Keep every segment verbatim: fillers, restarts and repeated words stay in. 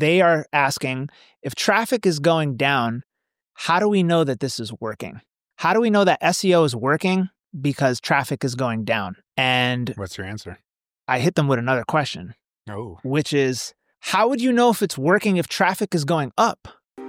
they are asking, if traffic is going down, how do we know that this is working? How do we know that S E O is working because traffic is going down? And what's your answer? I hit them with another question, oh. which is, how would you know if it's working if traffic is going up?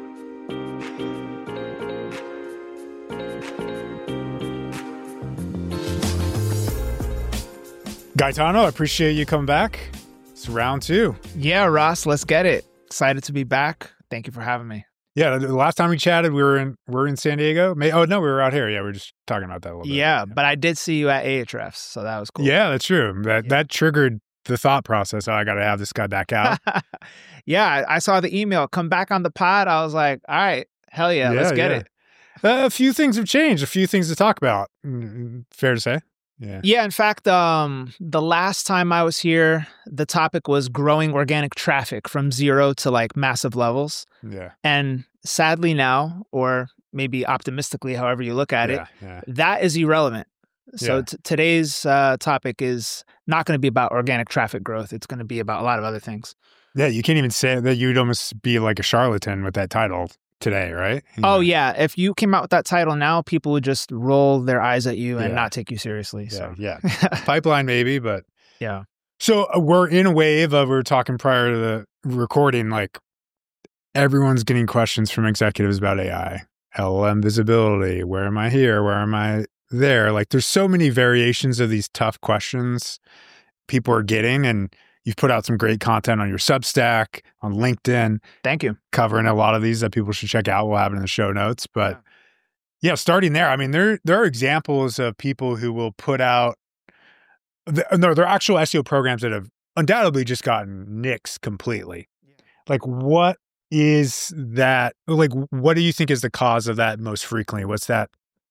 Gaetano, I appreciate you coming back. It's round two. Yeah, Ross, let's get it. Excited to be back. Thank you for having me. Yeah, the last time we chatted, we were in we were in San Diego. May, oh no, we were out here. Yeah, we were just talking about that a little bit. Yeah, but I did see you at Ahrefs, so that was cool. Yeah, that's true. That Yeah. that triggered the thought process. Oh, I got to have this guy back out. Yeah, I I saw the email. Come back on the pod. I was like, all right, hell yeah, Yeah, let's get yeah. it. Uh, a few things have changed. A few things to talk about. Mm, Fair to say. Yeah. Yeah, in fact, um, the last time I was here, the topic was growing organic traffic from zero to like massive levels. Yeah. And sadly now, or maybe optimistically, however you look at yeah, it, yeah. that is irrelevant. So Yeah. t- today's uh, topic is not going to be about organic traffic growth. It's going to be about a lot of other things. Yeah, you can't even say that. You'd almost be like a charlatan with that title today, right? Oh, yeah. If you came out with that title now, people would just roll their eyes at you and Yeah. not take you seriously. Yeah, So, yeah. Pipeline maybe, but yeah. so uh, we're in a wave of, we were talking prior to the recording, like everyone's getting questions from executives about A I, L L M visibility. Where am I here? Where am I there? Like there's so many variations of these tough questions people are getting, and you've put out some great content on your Substack, on LinkedIn, Thank you. covering a lot of these that people should check out. We'll have it in the show notes. But yeah, starting there, I mean, there there are examples of people who will put out, the, no, there are actual S E O programs that have undoubtedly just gotten nixed completely. Like what is that, like what do you think is the cause of that most frequently? What's that?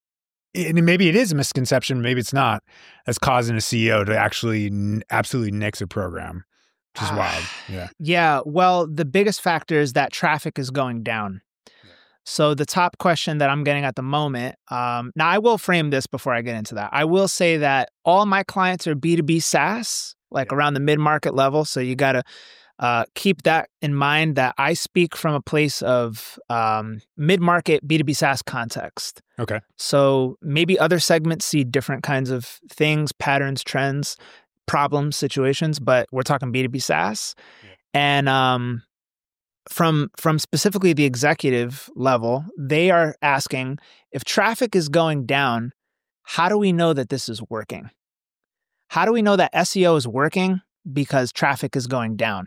And maybe it is a misconception, maybe it's not, that's causing a C E O to actually n- absolutely nix a program, which is wild. Yeah. Yeah. Well, the biggest factor is that traffic is going down. So the top question that I'm getting at the moment, um, now I will frame this before I get into that. I will say that all my clients are B two B SaaS, like Yeah. around the mid-market level. So you got to uh, keep that in mind, that I speak from a place of um, mid-market B two B SaaS context. Okay. So maybe other segments see different kinds of things, patterns, trends, problems, situations, but we're talking B two B SaaS. Yeah. And um, from from specifically the executive level, they are asking, if traffic is going down, how do we know that this is working? How do we know that S E O is working because traffic is going down?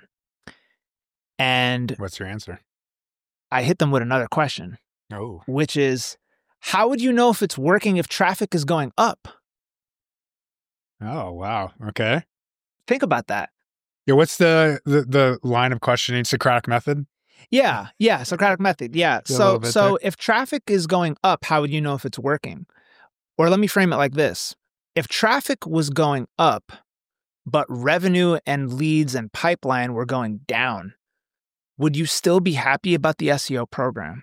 And What's your answer? I hit them with another question, Oh. which is, how would you know if it's working if traffic is going up? Oh, wow. Okay. Think about that. Yeah, what's the, the the line of questioning? Socratic method? Yeah, yeah, Socratic method. Yeah. Yeah, a little So bit so if traffic is going up, how would you know if it's working? Or let me frame it like this. If traffic was going up, but revenue and leads and pipeline were going down, would you still be happy about the S E O program?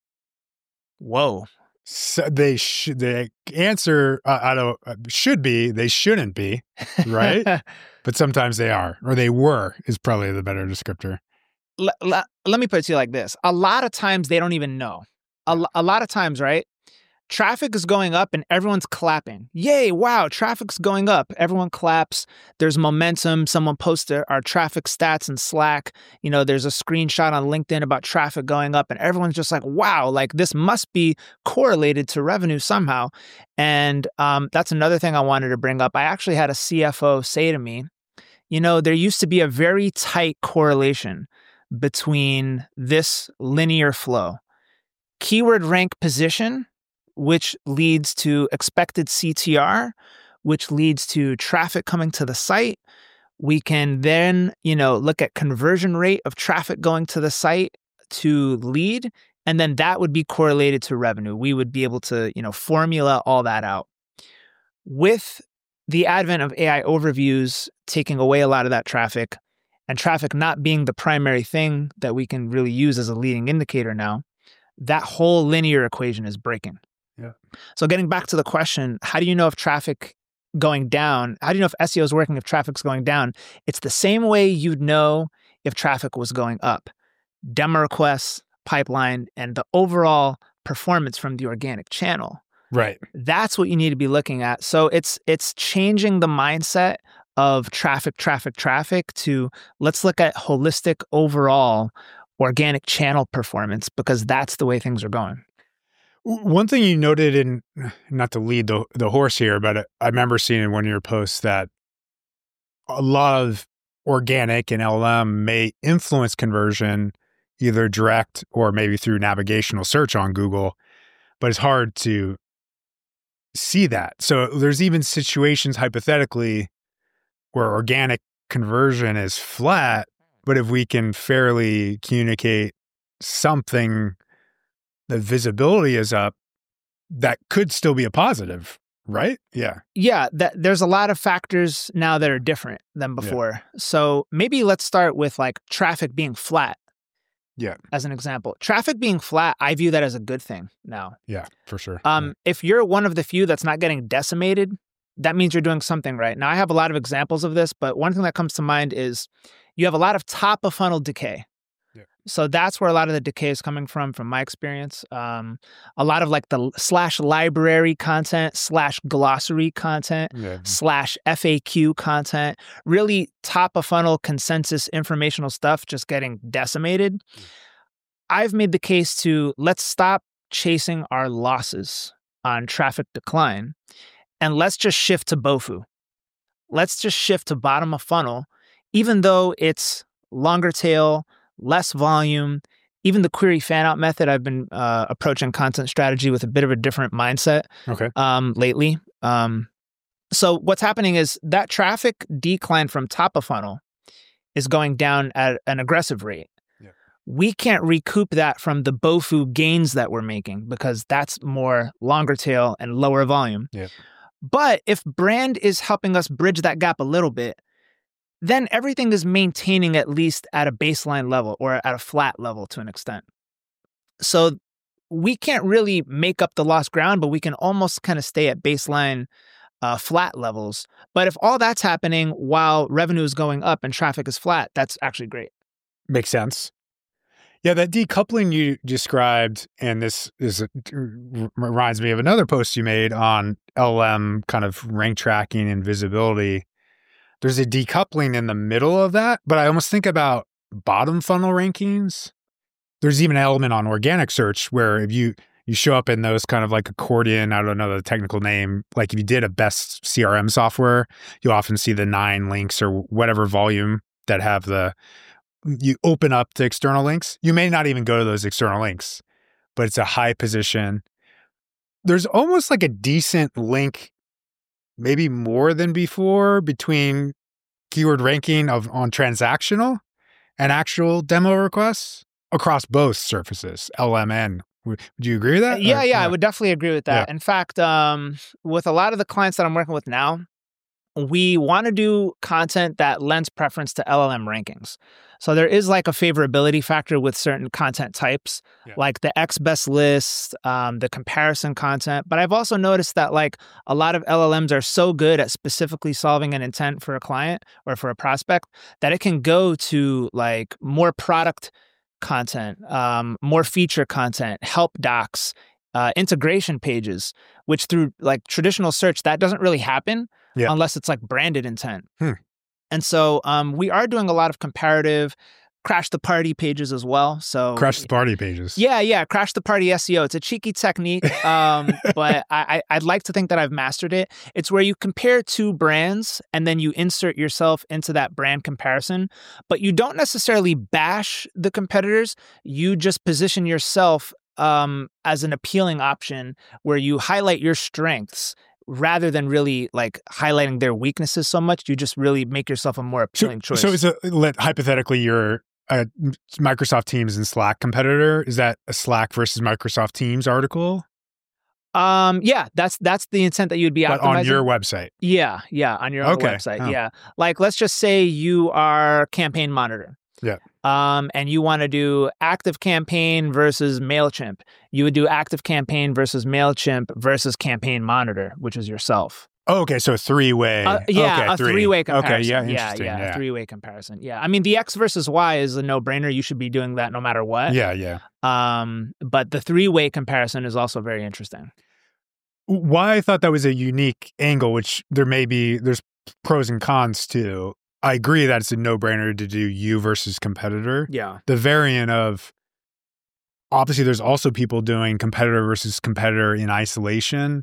Whoa. So they should, the answer, uh, I don't, uh, should be, they shouldn't be, right? But sometimes they are, or they were, is probably the better descriptor. L- l- let me put it to you like this. A lot of times they don't even know. A, l- a lot of times, right? Traffic is going up and everyone's clapping. Yay, wow, traffic's going up. Everyone claps. There's momentum. Someone posted our traffic stats in Slack. You know, there's a screenshot on LinkedIn about traffic going up and everyone's just like, wow, like this must be correlated to revenue somehow. And um, that's another thing I wanted to bring up. I actually had a C F O say to me, you know, there used to be a very tight correlation between this linear flow. Keyword rank position, which leads to expected C T R, which leads to traffic coming to the site. We can then, you know, look at conversion rate of traffic going to the site to lead, and then that would be correlated to revenue. We would be able to, you know, formula all that out. With the advent of A I overviews taking away a lot of that traffic, and traffic not being the primary thing that we can really use as a leading indicator now, that whole linear equation is breaking. Yeah. So getting back to the question, how do you know if traffic going down, how do you know if S E O is working if traffic's going down? It's the same way you'd know if traffic was going up. demo requests, pipeline, and the overall performance from the organic channel. Right. That's what you need to be looking at. So it's it's changing the mindset of traffic, traffic, traffic to let's look at holistic overall organic channel performance, because that's the way things are going. One thing you noted in, not to lead the, the horse here, but I remember seeing in one of your posts that a lot of organic and L L M may influence conversion either direct or maybe through navigational search on Google, but it's hard to see that. So there's even situations hypothetically where organic conversion is flat, but if we can fairly communicate something that visibility is up, that could still be a positive, right? Yeah. Yeah, that, there's a lot of factors now that are different than before. Yeah. So maybe let's start with like traffic being flat. Yeah. As an example, traffic being flat, I view that as a good thing now. Yeah, for sure. Um, yeah. If you're one of the few that's not getting decimated, that means you're doing something right. Now, I have a lot of examples of this, but one thing that comes to mind is you have a lot of top of funnel decay. Yeah. So that's where a lot of the decay is coming from, from my experience. Um, a lot of like the slash library content, slash glossary content, yeah. slash F A Q content, really top of funnel consensus informational stuff just getting decimated. Yeah. I've made the case to let's stop chasing our losses on traffic decline and let's just shift to B O F U. Let's just shift to bottom of funnel, even though it's longer tail, less volume. Even the query fan out method, I've been uh, approaching content strategy with a bit of a different mindset okay. um, lately. Um, so what's happening is that traffic decline from top of funnel is going down at an aggressive rate. Yeah. We can't recoup that from the B O F U gains that we're making because that's more longer tail and lower volume. Yeah. But if brand is helping us bridge that gap a little bit, then everything is maintaining at least at a baseline level or at a flat level to an extent. So we can't really make up the lost ground, but we can almost kind of stay at baseline uh, flat levels. But if all that's happening while revenue is going up and traffic is flat, that's actually great. Makes sense. Yeah, that decoupling you described, and this is reminds me of another post you made on L L M kind of rank tracking and visibility. There's a decoupling in the middle of that, but I almost think about bottom funnel rankings. There's even an element on organic search where if you you show up in those kind of like accordion, I don't know the technical name, like if you did a best C R M software, you'll often see the nine links or whatever volume that have the, you open up the external links. You may not even go to those external links, but it's a high position. There's almost like a decent link, maybe more than before, between keyword ranking of on transactional and actual demo requests across both surfaces, L M and. Would you agree with that? Yeah, or, yeah, yeah, I would definitely agree with that. Yeah. In fact, um, with a lot of the clients that I'm working with now, we want to do content that lends preference to L L M rankings. So there is like a favorability factor with certain content types, yeah. like the X best list, um, the comparison content. But I've also noticed that like a lot of L L Ms are so good at specifically solving an intent for a client or for a prospect that it can go to like more product content, um, more feature content, help docs, uh, integration pages, which through like traditional search, that doesn't really happen yeah. unless it's like branded intent. Hmm. And so um, we are doing a lot of comparative crash the party pages as well. So crash the party pages. Yeah, yeah. Crash the party S E O. It's a cheeky technique, um, but I, I'd like to think that I've mastered it. It's where you compare two brands and then you insert yourself into that brand comparison, but you don't necessarily bash the competitors. You just position yourself um, as an appealing option where you highlight your strengths rather than really like highlighting their weaknesses so much. You just really make yourself a more appealing so, choice. So is it, hypothetically, you're a Microsoft Teams and Slack competitor. Is that a Slack versus Microsoft Teams article? Um, yeah, that's that's the intent that you'd be but optimizing. on your website. Yeah, yeah, on your own okay. website. Oh. Yeah. Like let's just say you are Campaign Monitor. Yeah. Um, and you want to do Active Campaign versus MailChimp. You would do Active Campaign versus MailChimp versus Campaign Monitor, which is yourself. Oh, okay, so a three-way. Uh, yeah, okay, a three. three-way comparison. Okay, yeah, yeah, interesting. yeah, Yeah, a three-way comparison. Yeah, I mean, the X versus Y is a no-brainer. You should be doing that no matter what. yeah, yeah. Um, but the three-way comparison is also very interesting. Why I thought that was a unique angle, which there may be, there's pros and cons to. I agree that it's a no-brainer to do you versus competitor. Yeah. The variant of, obviously, there's also people doing competitor versus competitor in isolation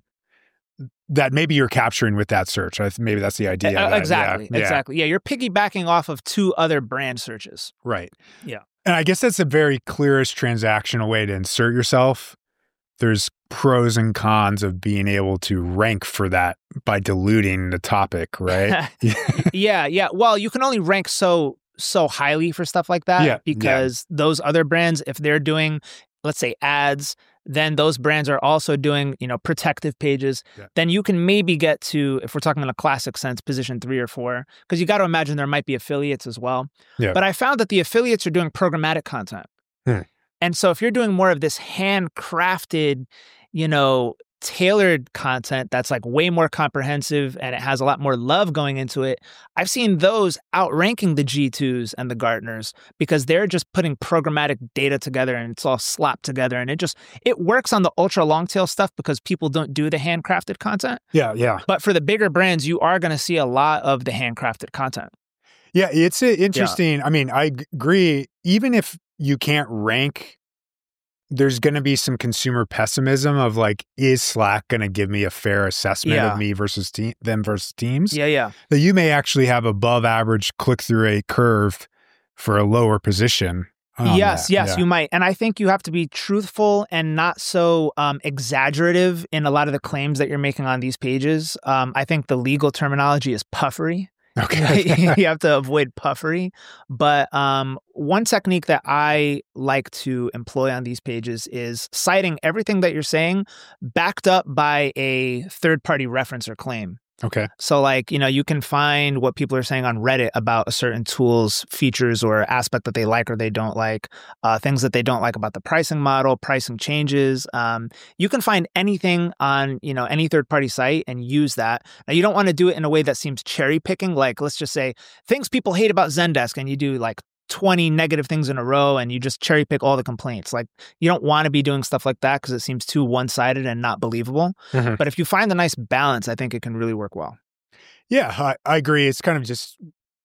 that maybe you're capturing with that search. I th- maybe that's the idea. Uh, that, exactly. Yeah, exactly. Yeah. You're piggybacking off of two other brand searches. Right. Yeah. And I guess that's the very clearest transactional way to insert yourself. There's pros and cons of being able to rank for that by diluting the topic, right? yeah. Yeah. Well, you can only rank so so highly for stuff like that Yeah, because yeah. those other brands, if they're doing, let's say, ads, then those brands are also doing, you know, protective pages. Yeah. Then you can maybe get to, if we're talking in a classic sense, position three or four, because you got to imagine there might be affiliates as well. Yeah. But I found that the affiliates are doing programmatic content. Hmm. And so if you're doing more of this handcrafted, you know, tailored content that's like way more comprehensive and it has a lot more love going into it, I've seen those outranking the G twos and the Gartners because they're just putting programmatic data together and it's all slapped together and it just, it works on the ultra long tail stuff because people don't do the handcrafted content. Yeah, yeah. But for the bigger brands, you are going to see a lot of the handcrafted content. Yeah, it's interesting. Yeah. I mean, I agree. Even if you can't rank, there's going to be some consumer pessimism of like, is Slack going to give me a fair assessment yeah. of me versus te- them versus teams? Yeah, yeah. That you may actually have above average click-through rate curve for a lower position. Yes, that. yes, yeah. you might. And I think you have to be truthful and not so um, exaggerative in a lot of the claims that you're making on these pages. Um, I think the legal terminology is puffery. Okay. You have to avoid puffery. But um, one technique that I like to employ on these pages is citing everything that you're saying backed up by a third-party reference or claim. Okay. So like, you know, you can find what people are saying on Reddit about a certain tool's features or aspect that they like or they don't like, uh, things that they don't like about the pricing model, pricing changes. Um, you can find anything on, you know, any third-party site and use that. Now, you don't want to do it in a way that seems cherry picking. Like, let's just say things people hate about Zendesk and you do like twenty negative things in a row and you just cherry pick all the complaints. Like, you don't want to be doing stuff like that because it seems too one-sided and not believable. Mm-hmm. But if you find a nice balance, I think it can really work well. Yeah, I, I agree. It's kind of just,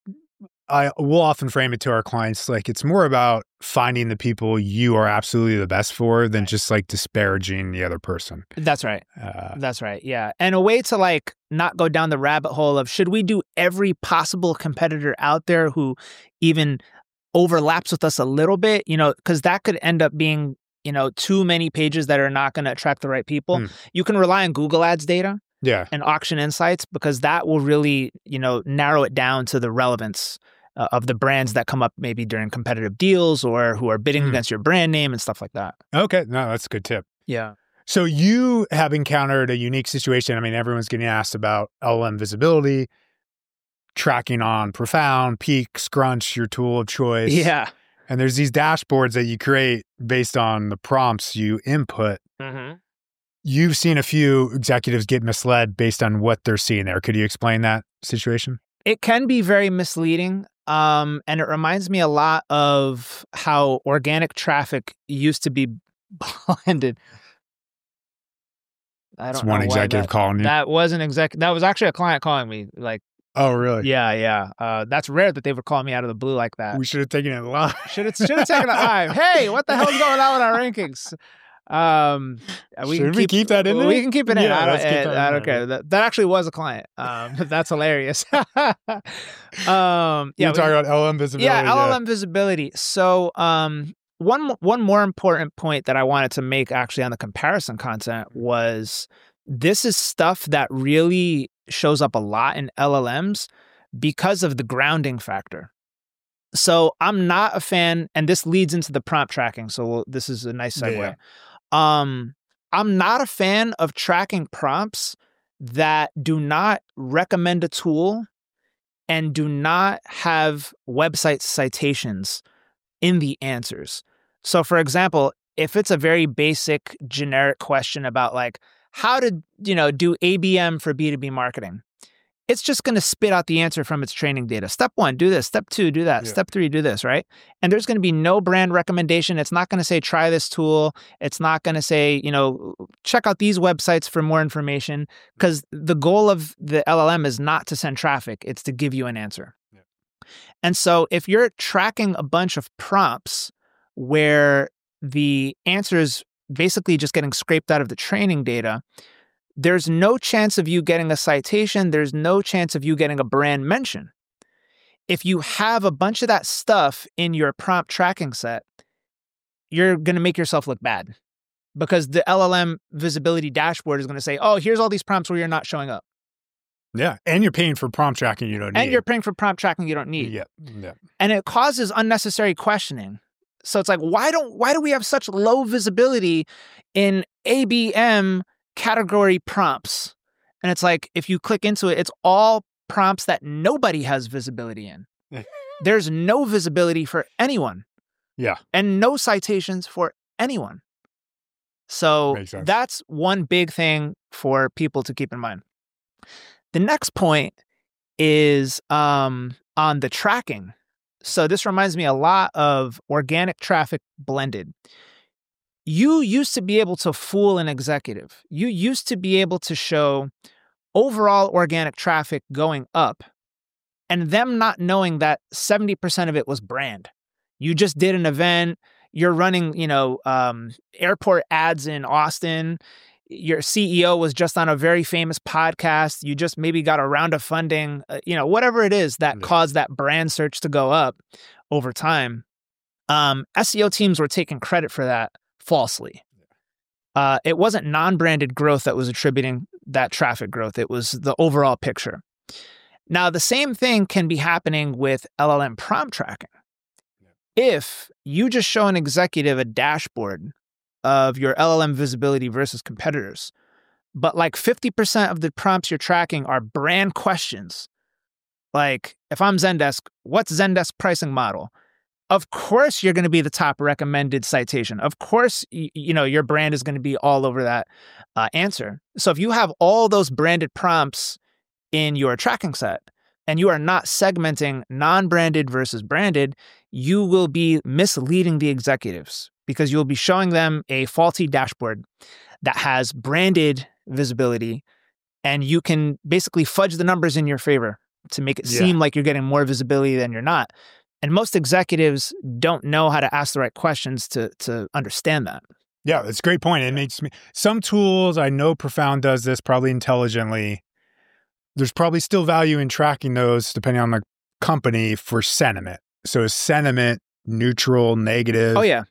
I will often frame it to our clients like it's more about finding the people you are absolutely the best for than just like disparaging the other person. That's right. Uh, That's right. Yeah. And a way to like not go down the rabbit hole of should we do every possible competitor out there who even overlaps with us a little bit, you know, because that could end up being, you know, too many pages that are not going to attract the right people. Mm. You can rely on Google Ads data yeah. and auction insights because that will really, you know, narrow it down to the relevance uh, of the brands that come up maybe during competitive deals or who are bidding mm. against your brand name and stuff like that. Okay. No, that's a good tip. Yeah. So you have encountered a unique situation. I mean, everyone's getting asked about L L M visibility, tracking on Profound, Peak, Scrunch, your tool of choice. Yeah. And there's these dashboards that you create based on the prompts you input. Mm-hmm. You've seen a few executives get misled based on what they're seeing there. Could you explain that situation? It can be very misleading. Um, and it reminds me a lot of how organic traffic used to be blended. I don't it's one know executive that, calling you. That was an exec. That was actually a client calling me. Like, oh, really? Yeah, yeah. Uh, that's rare that they would call me out of the blue like that. We should have taken it live. Should have should have taken it live. Hey, what the hell's going on with our rankings? Um, we should can we keep, keep that in there? We can keep it in. Yeah, I don't, that I don't care. That, that actually was a client. Um, that's hilarious. um, yeah, You're talking we, about L L M visibility. Yeah, L L M yeah. visibility. So, um, one one more important point that I wanted to make actually on the comparison content was this is stuff that really shows up a lot in L L Ms because of the grounding factor. So I'm not a fan, and this leads into the prompt tracking. So we'll, this is a nice segue. Yeah. Um, I'm not a fan of tracking prompts that do not recommend a tool and do not have website citations in the answers. So for example, if it's a very basic generic question about like, how to, you know, do A B M for B two B marketing. It's just going to spit out the answer from its training data. Step one, do this. Step two, do that. Yeah. Step three, do this, right? And there's going to be no brand recommendation. It's not going to say, try this tool. It's not going to say, you know, check out these websites for more information, because the goal of the L L M is not to send traffic. It's to give you an answer. Yeah. And so if you're tracking a bunch of prompts where the answer is basically just getting scraped out of the training data, there's no chance of you getting a citation. There's no chance of you getting a brand mention. If you have a bunch of that stuff in your prompt tracking set, you're going to make yourself look bad, because the L L M visibility dashboard is going to say, oh, here's all these prompts where you're not showing up. Yeah. And you're paying for prompt tracking you don't need. And you're paying for prompt tracking you don't need. Yeah. Yeah. And it causes unnecessary questioning. So it's like, why don't why do we have such low visibility in A B M category prompts? And it's like, if you click into it, it's all prompts that nobody has visibility in. There's no visibility for anyone. Yeah. And no citations for anyone. So that's one big thing for people to keep in mind. The next point is um, on the tracking. So this reminds me a lot of organic traffic blended. You used to be able to fool an executive. You used to be able to show overall organic traffic going up and them not knowing that seventy percent of it was brand. You just did an event. You're running, you know, um, airport ads in Austin. Your C E O was just on a very famous podcast. You just maybe got a round of funding, uh, you know, whatever it is that yeah. caused that brand search to go up over time. Um, S E O teams were taking credit for that falsely. Uh, it wasn't non-branded growth that was attributing that traffic growth. It was the overall picture. Now, the same thing can be happening with L L M prompt tracking. If you just show an executive a dashboard of your L L M visibility versus competitors, but like fifty percent of the prompts you're tracking are brand questions. Like, if I'm Zendesk, what's Zendesk pricing model? Of course, you're going to be the top recommended citation. Of course, you, you know, your brand is going to be all over that uh, answer. So if you have all those branded prompts in your tracking set and you are not segmenting non-branded versus branded, you will be misleading the executives, because you'll be showing them a faulty dashboard that has branded visibility, and you can basically fudge the numbers in your favor to make it yeah. seem like you're getting more visibility than you're not. And most executives don't know how to ask the right questions to to understand that. Yeah, that's a great point. It makes me, some tools, I know Profound does this probably intelligently. There's probably still value in tracking those depending on the company for sentiment. So is sentiment neutral, negative? Oh, yeah.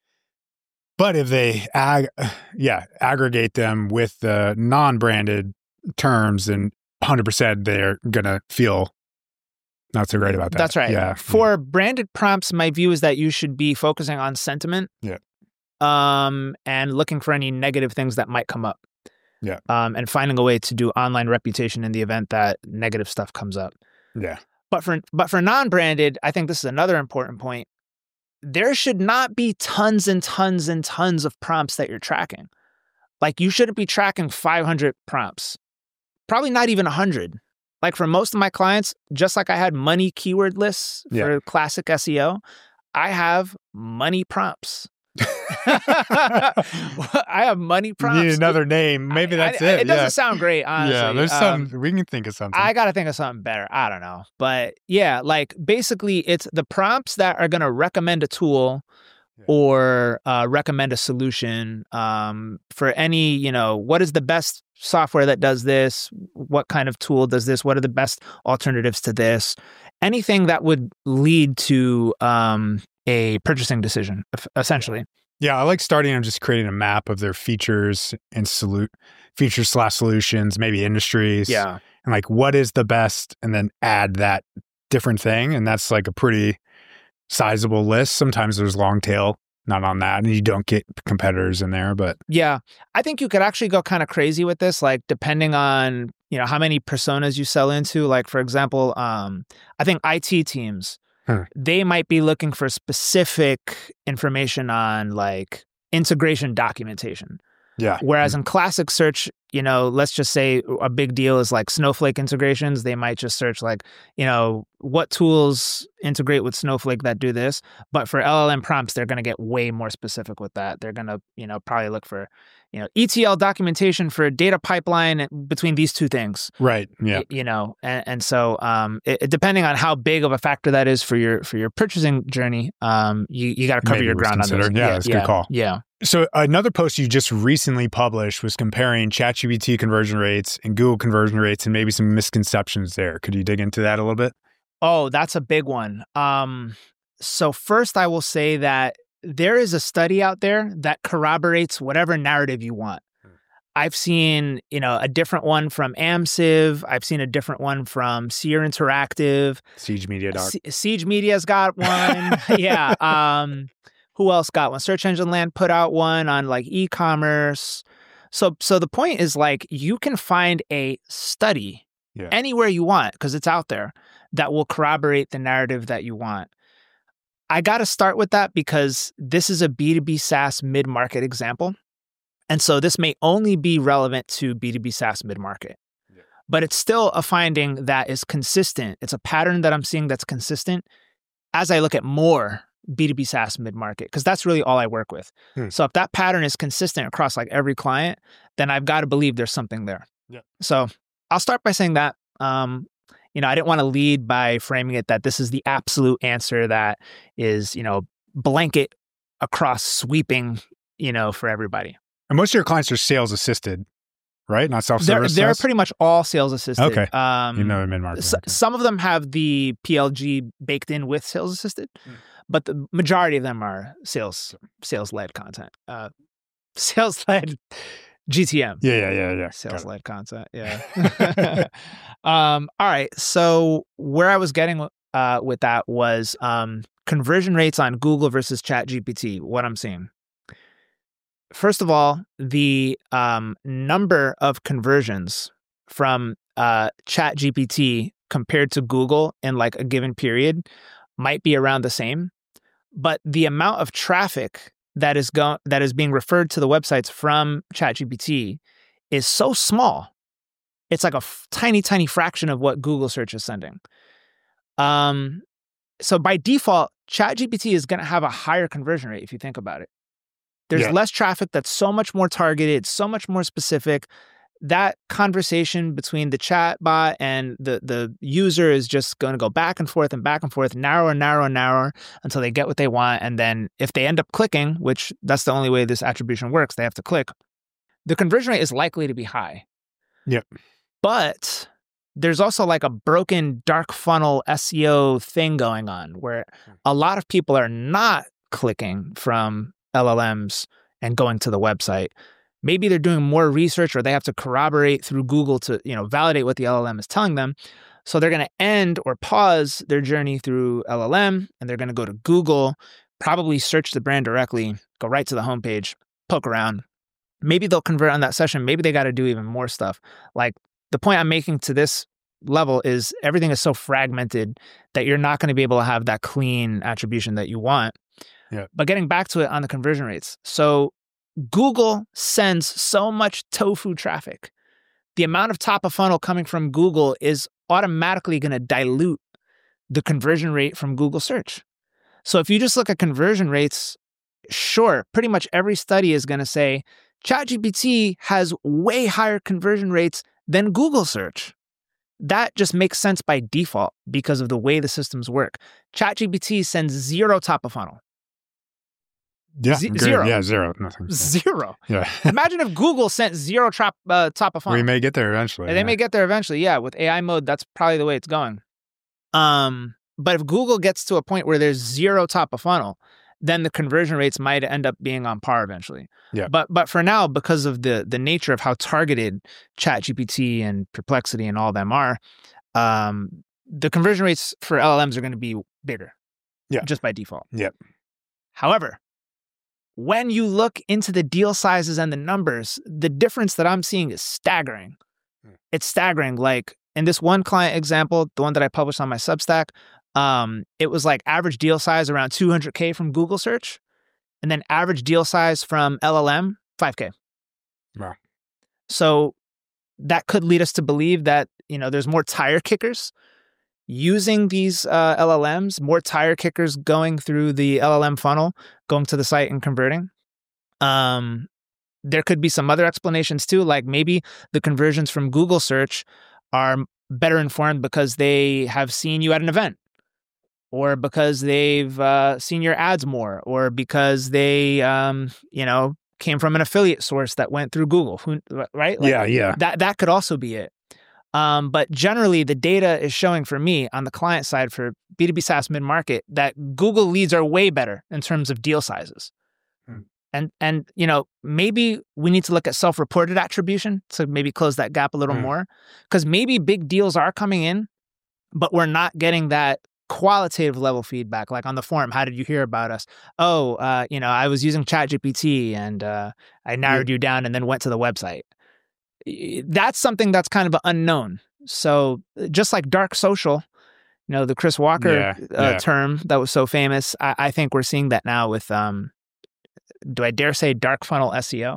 But if they ag- yeah, aggregate them with the non-branded terms, then one hundred percent they're going to feel not so great about that. That's right. Yeah. For yeah. branded prompts, my view is that you should be focusing on sentiment. Yeah. Um, and looking for any negative things that might come up. Yeah. Um, and finding a way to do online reputation in the event that negative stuff comes up. Yeah. But for but for non-branded, I think this is another important point. There should not be tons and tons and tons of prompts that you're tracking. Like, you shouldn't be tracking five hundred prompts. Probably not even one hundred. Like, for most of my clients, just like I had money keyword lists for yeah. classic S E O, I have money prompts. I have money prompts. You need another name. Maybe that's I, I, it. It doesn't yeah. sound great, honestly. Yeah, there's um, some, we can think of something. I got to think of something better. I don't know. But yeah, like, basically it's the prompts that are going to recommend a tool yeah. or uh, recommend a solution um, for any, you know, what is the best software that does this? What kind of tool does this? What are the best alternatives to this? Anything that would lead to um, a purchasing decision, essentially. Yeah, I like starting and just creating a map of their features and solu- features slash solutions, maybe industries. Yeah. And like, what is the best? And then add that different thing. And that's like a pretty sizable list. Sometimes there's long tail, not on that. And you don't get competitors in there, but. Yeah. I think you could actually go kind of crazy with this, like depending on, you know, how many personas you sell into. Like, for example, um, I think I T teams, Hmm. they might be looking for specific information on like integration documentation. Yeah. Whereas in classic search, you know, let's just say a big deal is like Snowflake integrations. They might just search like, you know, what tools integrate with Snowflake that do this. But for L L M prompts, they're going to get way more specific with that. They're going to, you know, probably look for, you know, E T L documentation for data pipeline between these two things. Right. Yeah. Y- You know, and, and so um, it, it- depending on how big of a factor that is for your for your purchasing journey, um, you you got to cover Maybe your worth ground on those. considering. Yeah, that's a good call. Yeah. So another post you just recently published was comparing ChatGPT conversion rates and Google conversion rates and maybe some misconceptions there. Could you dig into that a little bit? Oh, that's a big one. Um, so first, I will say that there is a study out there that corroborates whatever narrative you want. I've seen, you know, a different one from AmSiv. I've seen a different one from Seer Interactive. Siege Media Doc. Sie- Siege Media's got one. yeah. Um, who else got one? Search Engine Land put out one on like e-commerce. So, so the point is like you can find a study Yeah. anywhere you want because it's out there that will corroborate the narrative that you want. I got to start with that because this is a B two B SaaS mid-market example. And so this may only be relevant to B two B SaaS mid-market. Yeah. But it's still a finding that is consistent. It's a pattern that I'm seeing that's consistent as I look at more B two B SaaS mid-market, because that's really all I work with. Hmm. So if that pattern is consistent across like every client, then I've got to believe there's something there. Yeah. So I'll start by saying that, um, you know, I didn't want to lead by framing it that this is the absolute answer that is, you know, blanket across sweeping, you know, for everybody. And most of your clients are sales assisted, right? Not self-service. They're, they're pretty much all sales assisted. Okay. Um, you know, mid-market. S- okay. Some of them have the P L G baked in with sales assisted, mm. but the majority of them are sales sales led content. Uh, sales led G T M. Yeah, yeah, yeah, yeah. Sales led content. Yeah. um, all right. So where I was getting uh, with that was um, conversion rates on Google versus ChatGPT. What I'm seeing. First of all, the um, number of conversions from uh, ChatGPT compared to Google in like a given period might be around the same, but the amount of traffic that is going that is being referred to the websites from ChatGPT is so small. It's like a f- tiny, tiny fraction of what Google search is sending. Um, so by default, ChatGPT is going to have a higher conversion rate if you think about it. There's yeah. less traffic that's so much more targeted, so much more specific. That conversation between the chat bot and the, the user is just going to go back and forth and back and forth, narrower and narrower and narrower until they get what they want. And then if they end up clicking, which that's the only way this attribution works, they have to click, the conversion rate is likely to be high. Yep. But there's also like a broken dark funnel S E O thing going on where a lot of people are not clicking from L L Ms and going to the website. Maybe they're doing more research or they have to corroborate through Google to, you know, validate what the L L M is telling them. So they're going to end or pause their journey through L L M and they're going to go to Google, probably search the brand directly, go right to the homepage, poke around. Maybe they'll convert on that session. Maybe they got to do even more stuff. Like the point I'm making to this level is everything is so fragmented that you're not going to be able to have that clean attribution that you want. Yeah. But getting back to it on the conversion rates. So Google sends so much tofu traffic. The amount of top of funnel coming from Google is automatically going to dilute the conversion rate from Google search. So if you just look at conversion rates, sure, pretty much every study is going to say ChatGPT has way higher conversion rates than Google search. That just makes sense by default because of the way the systems work. ChatGPT sends zero top of funnel. Yeah, Z- great. zero. Yeah, zero. Nothing. Zero. Yeah. Imagine if Google sent zero top, uh, top of funnel. We may get there eventually. They yeah. may get there eventually. Yeah, with A I mode, that's probably the way it's going. Um, but if Google gets to a point where there's zero top of funnel, then the conversion rates might end up being on par eventually. Yeah. But but for now, because of the the nature of how targeted ChatGPT and Perplexity and all them are, um, the conversion rates for L L Ms are going to be bigger. Yeah. Just by default. Yeah. However, when you look into the deal sizes and the numbers, the difference that I'm seeing is staggering. Hmm. It's staggering. Like in this one client example, the one that I published on my Substack, um, it was like average deal size around two hundred K from Google search, and then average deal size from L L M, five K. Wow. So that could lead us to believe that, you know, there's more tire kickers using these uh, L L Ms, more tire kickers going through the L L M funnel, going to the site and converting. Um, there could be some other explanations too, like maybe the conversions from Google search are better informed because they have seen you at an event, or because they've uh, seen your ads more, or because they, um, you know, came from an affiliate source that went through Google, who, right? Like, yeah, yeah. That that could also be it. Um, but generally, the data is showing for me on the client side for B two B SaaS mid-market that Google leads are way better in terms of deal sizes. Hmm. And, and you know, maybe we need to look at self-reported attribution to maybe close that gap a little Hmm. more, because maybe big deals are coming in, but we're not getting that qualitative level feedback. Like on the forum, how did you hear about us? Oh, uh, you know, I was using ChatGPT and uh, I narrowed you down and then went to the website. That's something that's kind of unknown. So just like dark social, you know, the Chris Walker Yeah, uh, yeah. term that was so famous, I, I think we're seeing that now with, um, do I dare say dark funnel S E O?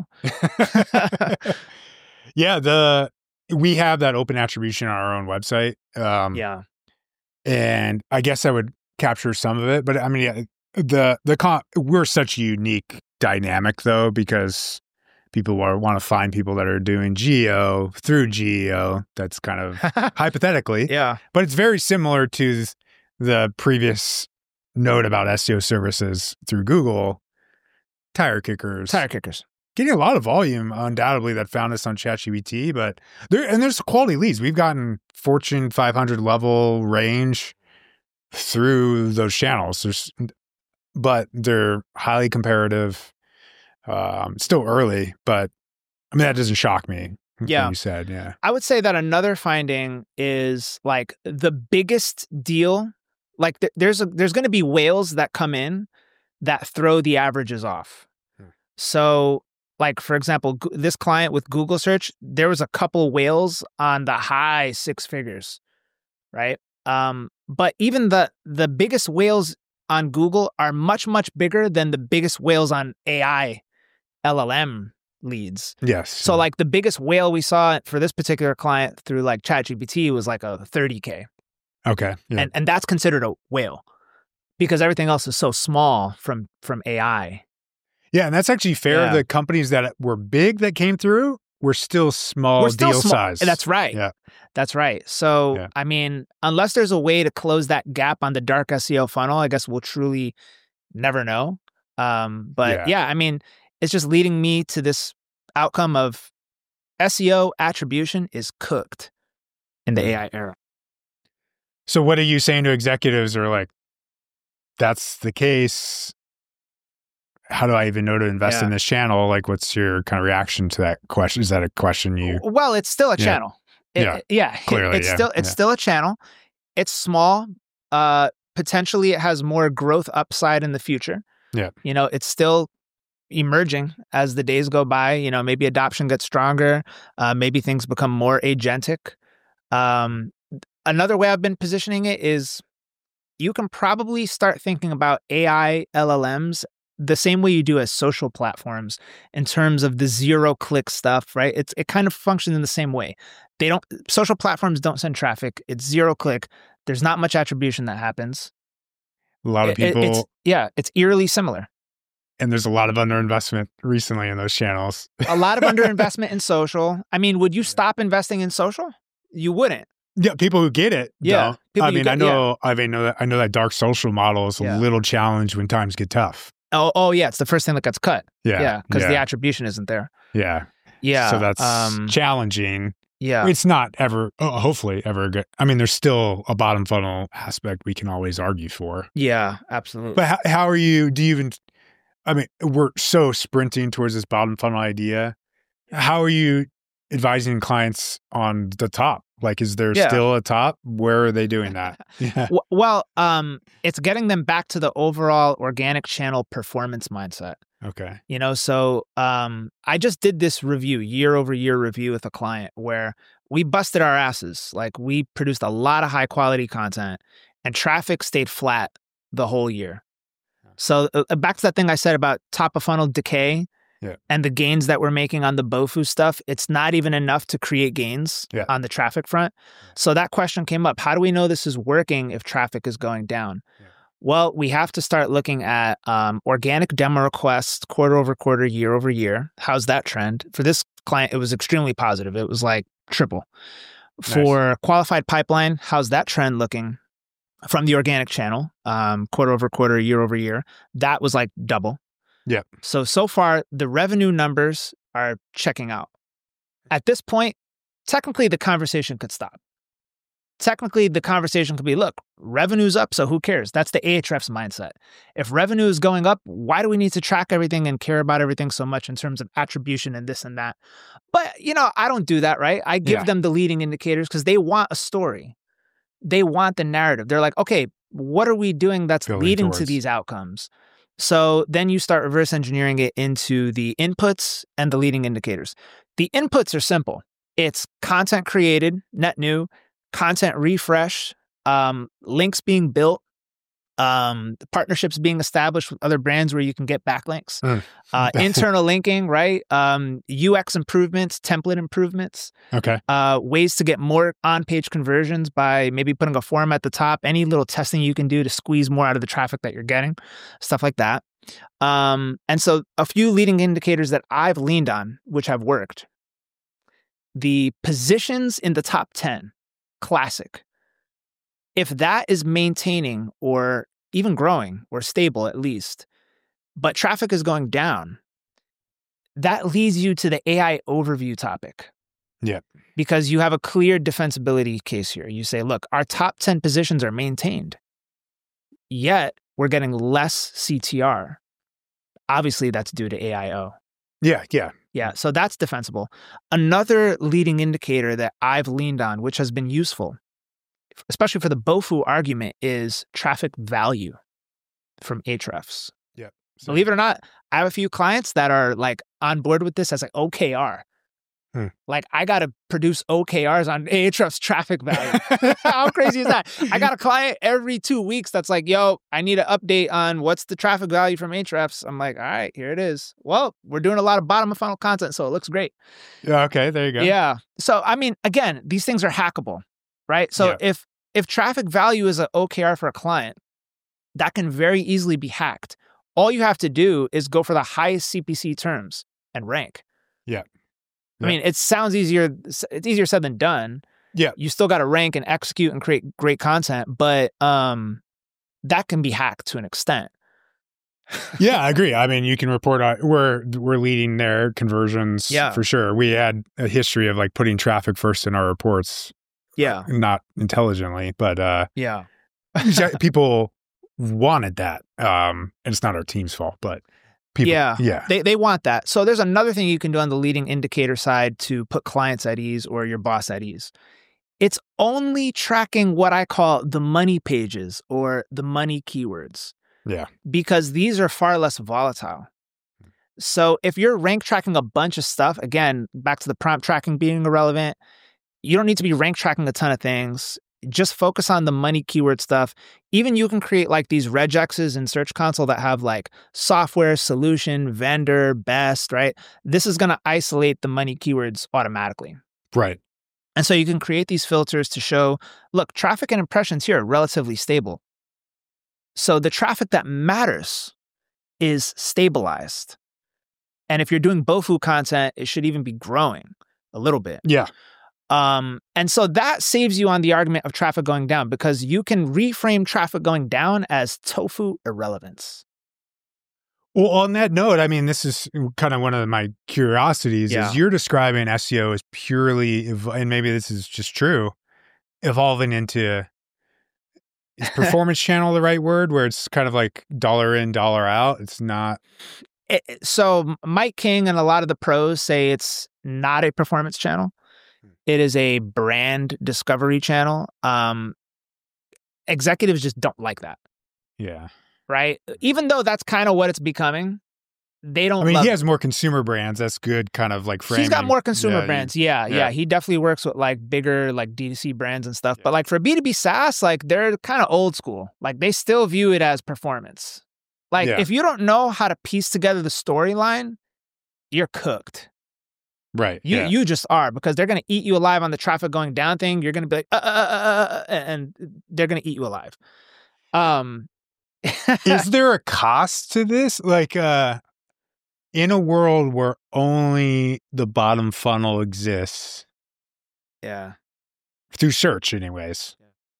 Yeah, the we have that open attribution on our own website. Um, Yeah. And I guess I would capture some of it, but I mean, yeah, the the con- we're such a unique dynamic though, because people are, want to find people that are doing geo through geo. That's kind of hypothetically, Yeah. but it's very similar to the previous note about S E O services through Google. Tire kickers, Tire kickers. getting a lot of volume, undoubtedly, that found us on ChatGPT, but there and there's quality leads. We've gotten Fortune five hundred level range through those channels. There's, but they're highly comparative. Um, still early, but I mean that doesn't shock me. Yeah. What you said, yeah. I would say that another finding is like the biggest deal. Like th- there's a, there's going to be whales that come in that throw the averages off. Hmm. So, like for example, Go- this client with Google search, there was a couple whales on the high six figures, right? Um, but even the the biggest whales on Google are much much bigger than the biggest whales on A I L L M leads. Yes. So like the biggest whale we saw for this particular client through like ChatGPT was like a thirty K. Okay. Yeah. And and that's considered a whale because everything else is so small from from A I. Yeah, and that's actually fair. Yeah. The companies that were big that came through were still small We're still deal small. size. That's right. Yeah. That's right. So, Yeah. I mean, unless there's a way to close that gap on the dark S E O funnel, I guess we'll truly never know. Um, but Yeah. yeah, I mean, it's just leading me to this outcome of S E O attribution is cooked in the A I era. So what are you saying to executives who are like, that's the case? How do I even know to invest Yeah. in this channel? Like, what's your kind of reaction to that question? Is that a question you? Well, it's still a Yeah. channel. It- Yeah. yeah. Clearly, it's yeah, still it's yeah. still a channel. It's small. Uh, potentially, it has more growth upside in the future. Yeah. You know, it's still emerging as the days go by. You know, maybe adoption gets stronger. Uh, maybe things become more agentic. Um, another way I've been positioning it is you can probably start thinking about A I L L Ms the same way you do as social platforms in terms of the zero click stuff, right? It's it kind of functions in the same way. They don't social platforms don't send traffic. It's zero click. There's not much attribution that happens. A lot of It- it- people, it's, yeah, it's eerily similar. and there's a lot of underinvestment recently in those channels. A lot of underinvestment in social. I mean, would you stop investing in social? You wouldn't. Yeah, people who get it. Yeah, don't. people I who mean, get- I know, I mean, know that I know that dark social model is a Yeah. little challenged when times get tough. Oh, oh yeah, it's the first thing that gets cut. Yeah, Yeah, because yeah, the attribution isn't there. yeah. Yeah. So that's um, challenging. yeah. It's not ever, oh, hopefully, ever good. I mean, there's still a bottom funnel aspect we can always argue for. Yeah, absolutely. But how, how are you? Do you even? I mean, we're so sprinting towards this bottom funnel idea. How are you advising clients on the top? Like, is there Yeah. still a top? Where are they doing that? Yeah. W- Well, um, it's getting them back to the overall organic channel performance mindset. Okay. You know, so um, I just did this review, year over year review with a client where we busted our asses. Like we produced a lot of high quality content and traffic stayed flat the whole year. So uh, back to that thing I said about top of funnel decay, Yeah. and the gains that we're making on the Bofu stuff, it's not even enough to create gains Yeah. on the traffic front. So that question came up. How do we know this is working if traffic is going down? Yeah. Well, we have to start looking at um, organic demo requests quarter over quarter, year over year. How's that trend? For this client, it was extremely positive. It was like triple. For Nice. qualified pipeline, how's that trend looking from the organic channel, um, quarter over quarter, year over year? That was like double. Yeah. So, so far, the revenue numbers are checking out. At this point, technically, the conversation could stop. Technically, the conversation could be, look, revenue's up, so who cares? That's the Ahrefs mindset. If revenue is going up, why do we need to track everything and care about everything so much in terms of attribution and this and that? But, you know, I don't do that, right? I give Yeah. them the leading indicators because they want a story. They want the narrative. They're like, okay, what are we doing that's Building leading to towards. these outcomes? So then you start reverse engineering it into the inputs and the leading indicators. The inputs are simple. It's content created, net new, content refresh, um, links being built, um, partnerships being established with other brands where you can get backlinks, Mm. uh, internal linking, right? Um, U X improvements, template improvements, Okay. uh, ways to get more on-page conversions by maybe putting a form at the top, any little testing you can do to squeeze more out of the traffic that you're getting, stuff like that. Um, and so a few leading indicators that I've leaned on, which have worked. The positions in the top ten, classic. If that is maintaining or even growing or stable at least, but traffic is going down, that leads you to the A I overview topic. Yeah. Because you have a clear defensibility case here. You say, look, our top ten positions are maintained, yet we're getting less C T R. Obviously, that's due to A I O. Yeah. Yeah. Yeah, so that's defensible. Another leading indicator that I've leaned on, which has been useful, especially for the Bofu argument, is traffic value from Ahrefs. Yep. So, Believe it or not, I have a few clients that are like on board with this as like O K R. Hmm. Like I got to produce O K Rs on Ahrefs traffic value. How crazy is that? I got a client every two weeks that's like, yo, I need an update on what's the traffic value from Ahrefs. I'm like, all right, here it is. Well, we're doing a lot of bottom of funnel content, so it looks great. yeah. Okay. There you go. Yeah. So, I mean, again, these things are hackable, right? So Yeah. if if traffic value is an O K R for a client, that can very easily be hacked. All you have to do is go for the highest C P C terms and rank. Yeah. I mean, it sounds easier. It's easier said than done. Yeah. You still got to rank and execute and create great content, but um, that can be hacked to an extent. Yeah, I agree. I mean, you can report on we're we're leading their conversions Yeah. for sure. We had a history of like putting traffic first in our reports, Yeah. not intelligently, but uh Yeah. people wanted that. Um and it's not our team's fault, but people Yeah. yeah. They they want that. So there's another thing you can do on the leading indicator side to put clients at ease or your boss at ease. It's only tracking what I call the money pages or the money keywords. Yeah. Because these are far less volatile. So if you're rank tracking a bunch of stuff, again, back to the prompt tracking being irrelevant, you don't need to be rank tracking a ton of things. Just focus on the money keyword stuff. Even you can create like these regexes in Search Console that have like software, solution, vendor, best, right? This is going to isolate the money keywords automatically. Right. And so you can create these filters to show, look, traffic and impressions here are relatively stable. So the traffic that matters is stabilized. And if you're doing Bofu content, it should even be growing a little bit. Yeah. Um, and so that saves you on the argument of traffic going down because you can reframe traffic going down as tofu irrelevance. Well, on that note, I mean, this is kind of one of my curiosities Yeah. is you're describing S E O as purely, ev- and maybe this is just true, evolving into, is performance channel the right word? Where it's kind of like dollar in, dollar out. It's not. It, it- so Mike King and a lot of the pros say it's not a performance channel. It is a brand discovery channel. Um, executives just don't like that, Yeah. right? Even though that's kind of what it's becoming, they don't I mean, love he it. has more consumer brands. That's good kind of like framing. He's got more consumer Yeah, brands. Yeah, yeah, yeah. He definitely works with like bigger like D two C brands and stuff. Yeah. But like for B two B SaaS, like they're kind of old school. Like they still view it as performance. Like Yeah. if you don't know how to piece together the storyline, you're cooked. Right. You yeah. you just are, because they're going to eat you alive on the traffic going down thing. You're going to be like, uh, uh, uh, uh, and they're going to eat you alive. Um, Is there a cost to this? Like, uh, in a world where only the bottom funnel exists, yeah, through search, anyways,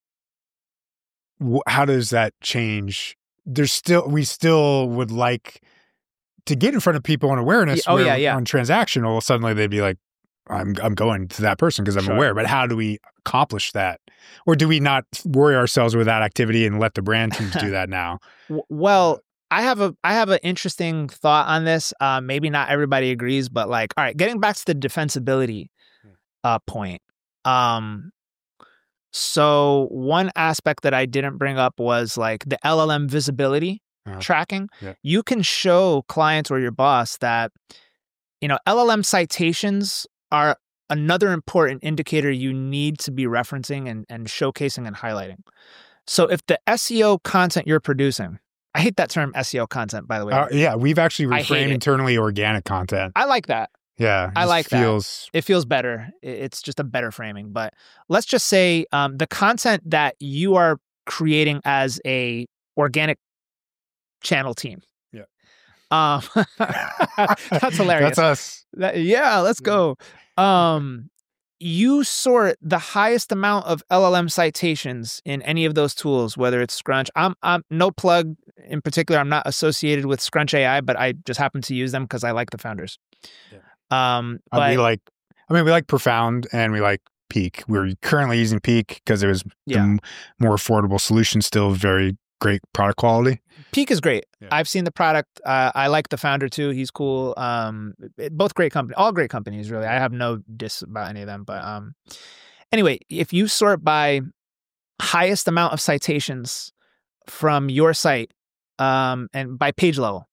wh- how does that change? There's still we still would like to get in front of people on awareness. Yeah, oh, where yeah, yeah. On transactional, suddenly they'd be like, I'm I'm going to that person because I'm Sure. aware. But how do we accomplish that? Or do we not worry ourselves with that activity and let the brand teams do that now? W- Well, I have a I have an interesting thought on this. Uh, maybe not everybody agrees, but like, all right, getting back to the defensibility uh, point. Um, so one aspect that I didn't bring up was like the L L M visibility Uh-huh. tracking. Yeah. You can show clients or your boss that, you know, L L M citations are another important indicator you need to be referencing and, and showcasing and highlighting. So if the S E O content you're producing, I hate that term S E O content, by the way. Uh, yeah, we've actually I hate reframed it. internally organic content. I like that. Yeah, I just like that. feels It feels better. I- It's just a better framing. But let's just say um, the content that you are creating as a organic channel team. Yeah. Um, that's hilarious. That's us. That- yeah, let's go. Um, you sort the highest amount of L L M citations in any of those tools, whether it's Scrunch. I'm, I'm no plug in particular. I'm not associated with Scrunch A I, but I just happen to use them because I like the founders. Yeah. Um, Uh, but we like, I mean, we like Profound and we like Peak. We're currently using Peak because it was Yeah. the m- more affordable solution, still very great product quality. Peak is great. Yeah. I've seen the product. Uh, I like the founder too. He's cool. Um, it- both great companies, all great companies, really. I have no diss about any of them. But um, anyway, if you sort by highest amount of citations from your site, um, and by page level,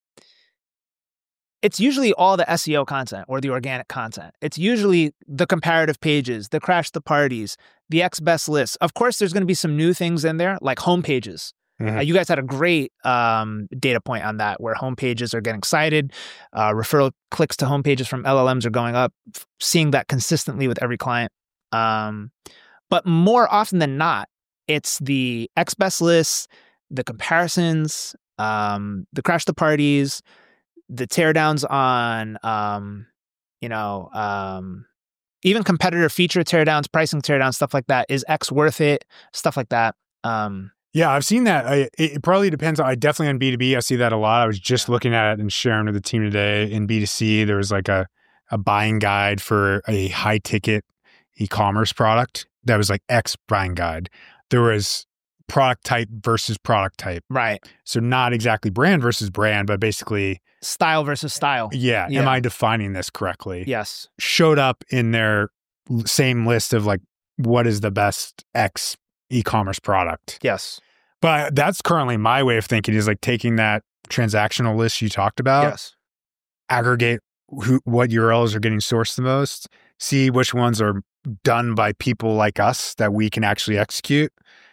it's usually all the S E O content or the organic content. It's usually the comparative pages, the crash the parties, the X best lists. Of course, there's going to be some new things in there, like home pages. Mhm. Uh, you guys had a great um, data point on that, where home pages are getting cited, uh, referral clicks to home pages from L L Ms are going up. f- Seeing that consistently with every client, um, but more often than not, it's the X best lists, the comparisons, um, the crash the parties, the teardowns on, um, you know, um, even competitor feature teardowns, pricing teardowns, stuff like that. Is X worth it? Stuff like that. Um, Yeah, I've seen that. I, it it probably depends. I definitely on B two B, I see that a lot. I was just Yeah. looking at it and sharing with the team today. In B two C, there was like a, a buying guide for a high ticket e-commerce product that was like X buying guide. There was product type versus product type. right. So not exactly brand versus brand, but basically, Style versus style. yeah, Yeah. am I defining this correctly? Yes. Showed up in their l- same list of like, what is the best X e-commerce product? Yes. But that's currently my way of thinking, is like taking that transactional list you talked about, yes. aggregate who, what U R Ls are getting sourced the most, see which ones are done by people like us that we can actually execute.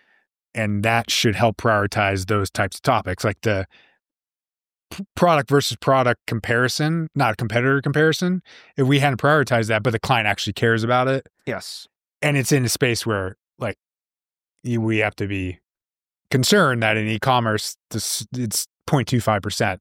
And that should help prioritize those types of topics, like the p- product versus product comparison, not competitor comparison. If we hadn't prioritized that, but the client actually cares about it, Yes. and it's in a space where like you- we have to be concerned that in e-commerce, this, it's zero point two five percent.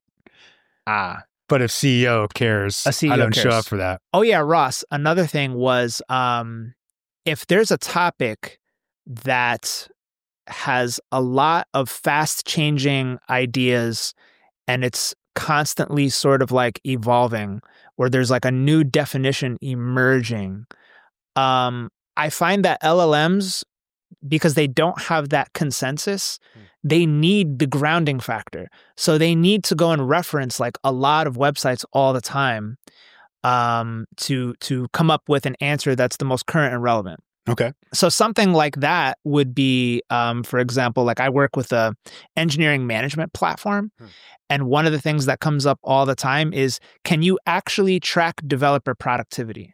Ah. But if C E O cares, A C E O I don't show cares. up for that. Oh yeah, Ross. Another thing was, um, if there's a topic that has a lot of fast changing ideas and it's constantly sort of like evolving, or there's like a new definition emerging, um, I find that L L Ms, because they don't have that consensus, Hmm. they need the grounding factor. So they need to go and reference like a lot of websites all the time, um, to to come up with an answer that's the most current and relevant. Okay. So something like that would be, um, for example, like I work with a engineering management platform. Hmm. And one of the things that comes up all the time is, can you actually track developer productivity?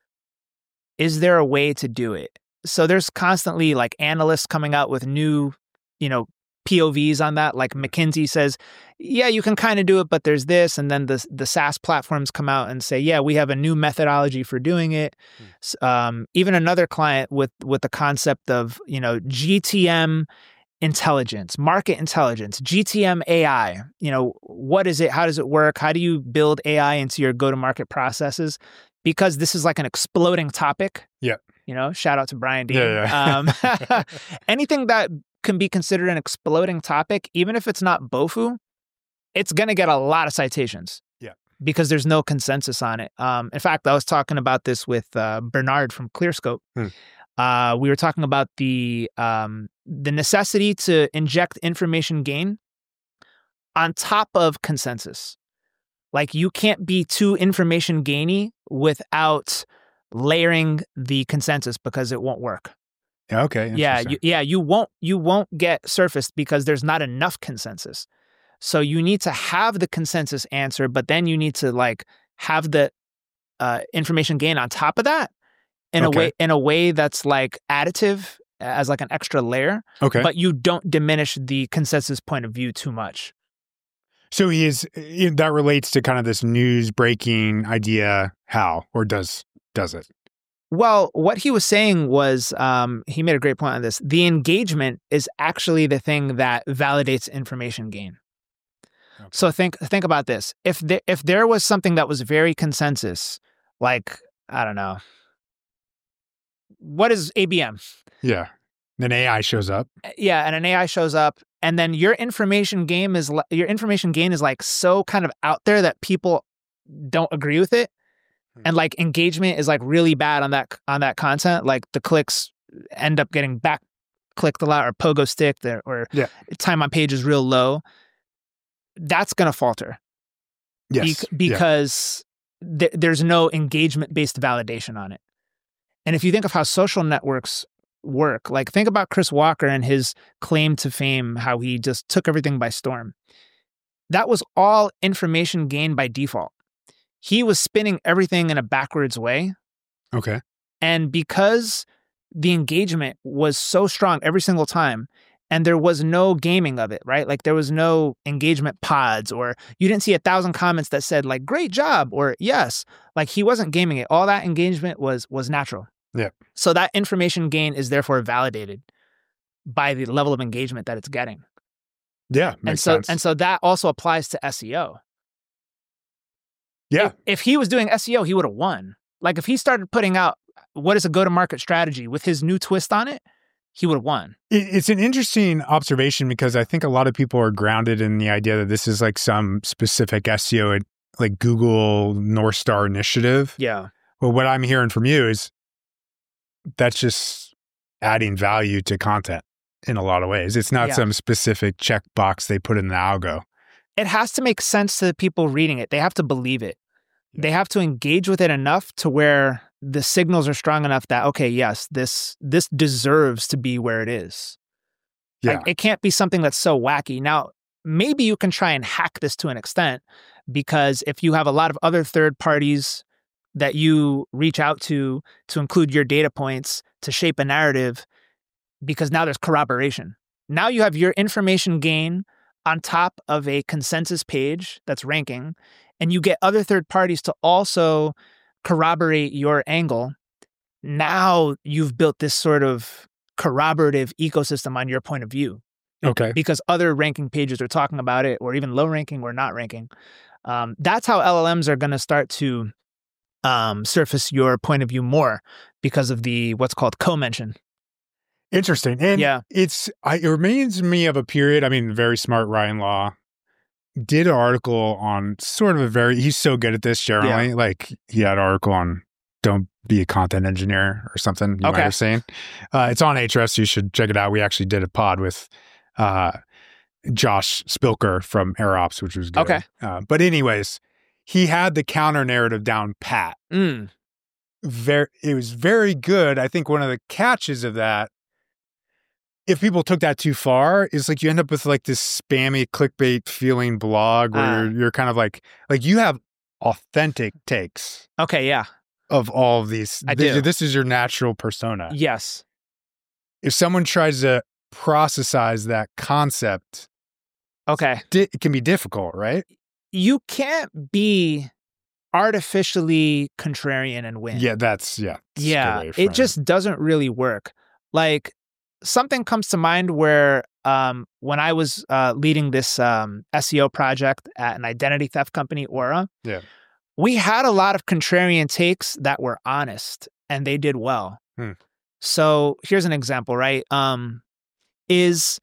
Is there a way to do it? So there's constantly like analysts coming out with new, you know, P O Vs on that. Like McKinsey says, yeah, you can kind of do it, but there's this. And then the the SaaS platforms come out and say, yeah, we have a new methodology for doing it. Mm. Um, even another client with with the concept of, you know, G T M intelligence, market intelligence, G T M A I. You know, what is it? How does it work? How do you build A I into your go-to-market processes? Because this is like an exploding topic. Yeah. You know, shout out to Brian Dean. Yeah, yeah. um, anything that can be considered an exploding topic, even if it's not BOFU, it's going to get a lot of citations. Yeah. Because there's no consensus on it. Um, in fact, I was talking about this with uh, Bernard from ClearScope. Hmm. Uh, we were talking about the um, the necessity to inject information gain on top of consensus. Like, you can't be too information gainy without layering the consensus because it won't work. Okay. Yeah, you, yeah, you won't you won't get surfaced because there's not enough consensus. So you need to have the consensus answer, but then you need to like have the uh, information gain on top of that in okay. a way in a way that's like additive as like an extra layer. Okay. But you don't diminish the consensus point of view too much. So he is that relates to kind of this news breaking idea. How or does does it? Well, what he was saying was, um, he made a great point on this. The engagement is actually the thing that validates information gain. Okay. So think think about this. If there, if there was something that was very consensus, like, I don't know, what is A B M? Yeah. Then A I shows up. Yeah, and an A I shows up, and then your information game is your information gain is like so kind of out there that people don't agree with it. And like engagement is like really bad on that on that content. Like the clicks end up getting back clicked a lot or pogo sticked or, or yeah. time on page is real low. That's going to falter. Yes. Be- because yeah. th- there's no engagement-based validation on it. And if you think of how social networks work, like think about Chris Walker and his claim to fame, how he just took everything by storm. That was all information gained by default. He was spinning everything in a backwards way. Okay. And because the engagement was so strong every single time, and there was no gaming of it, right? Like there was no engagement pods, or you didn't see a thousand comments that said like, great job, or yes. Like he wasn't gaming it. All that engagement was was natural. Yeah. So that information gain is therefore validated by the level of engagement that it's getting. Yeah, makes and so, sense. And so that also applies to S E O. Yeah. If, if he was doing S E O, he would have won. Like if he started putting out what is a go-to-market strategy with his new twist on it, he would have won. It's an interesting observation because I think a lot of people are grounded in the idea that this is like some specific S E O, like Google North Star initiative. Yeah. Well, what I'm hearing from you is that's just adding value to content in a lot of ways. It's not yeah. some specific checkbox they put in the algo. It has to make sense to the people reading it. They have to believe it. Yeah. They have to engage with it enough to where the signals are strong enough that, okay, yes, this this deserves to be where it is. Yeah. Like, it can't be something that's so wacky. Now, maybe you can try and hack this to an extent, because if you have a lot of other third parties that you reach out to to include your data points to shape a narrative, because now there's corroboration. Now you have your information gain on top of a consensus page that's ranking, and you get other third parties to also corroborate your angle. Now you've built this sort of corroborative ecosystem on your point of view. Okay. Because other ranking pages are talking about it, or even low ranking or not ranking. Um, that's how L L Ms are going to start to um, surface your point of view more, because of the what's called co-mention. Interesting. And yeah. it's, I, it reminds me of a period, I mean, very smart Ryan Law did an article on sort of a very, he's so good at this generally. Yeah. Like he had an article on don't be a content engineer or something you okay. might have seen. Uh, it's on Ahrefs. You should check it out. We actually did a pod with uh, Josh Spilker from AirOps, which was good. Okay. Uh, but anyways, he had the counter narrative down pat. Mm. Very, it was very good. I think one of the catches of that, if people took that too far, is like you end up with like this spammy clickbait feeling blog where uh, you're, you're kind of like, like you have authentic takes. Okay, yeah. Of all of these. I this, do. This is your natural persona. Yes. If someone tries to processize that concept, Okay. di- it can be difficult, right? You can't be artificially contrarian and win. Yeah, that's, yeah. that's a good Yeah. way of framing It just doesn't really work. Like, something comes to mind where um, when I was uh, leading this um, S E O project at an identity theft company, Aura, Yeah. we had a lot of contrarian takes that were honest and they did well. Hmm. So here's an example, right? Um, is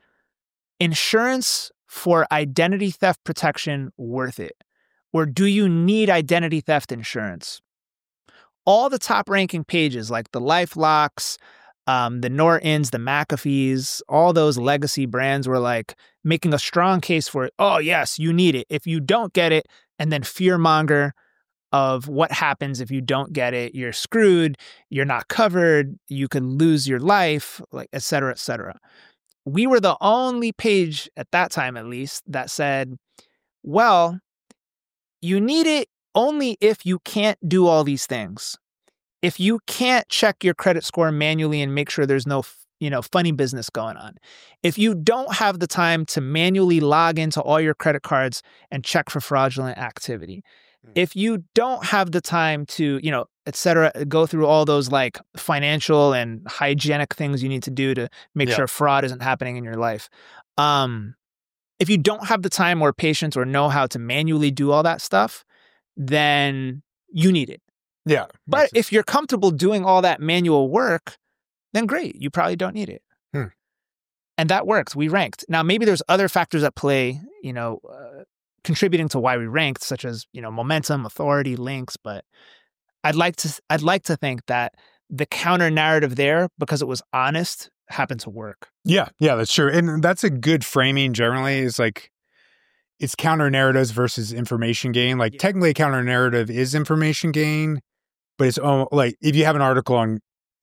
insurance for identity theft protection worth it? Or do you need identity theft insurance? All the top ranking pages like the LifeLocks, um, the Nortons, the McAfees, all those legacy brands were like making a strong case for it. Oh, yes, you need it. If you don't get it, and then fearmonger of what happens if you don't get it. You're screwed. You're not covered. You could lose your life, like et cetera, et cetera. We were the only page at that time, at least, that said, well, you need it only if you can't do all these things. If you can't check your credit score manually and make sure there's no, you know, funny business going on. If you don't have the time to manually log into all your credit cards and check for fraudulent activity. If you don't have the time to, you know, et cetera, go through all those like financial and hygienic things you need to do to make Yeah. sure fraud isn't happening in your life. Um, if you don't have the time or patience or know how to manually do all that stuff, then you need it. Yeah. But makes sense. if you're comfortable doing all that manual work, then great. You probably don't need it. Hmm. And that works. We ranked. Now, maybe there's other factors at play, you know, uh, contributing to why we ranked, such as, you know, momentum, authority, links. But I'd like to, I'd like to think that the counter narrative there, because it was honest, happened to work. Yeah, yeah, that's true. And that's a good framing generally, is like it's counter narratives versus information gain. Like Yeah. technically a counter narrative is information gain, but it's almost like if you have an article on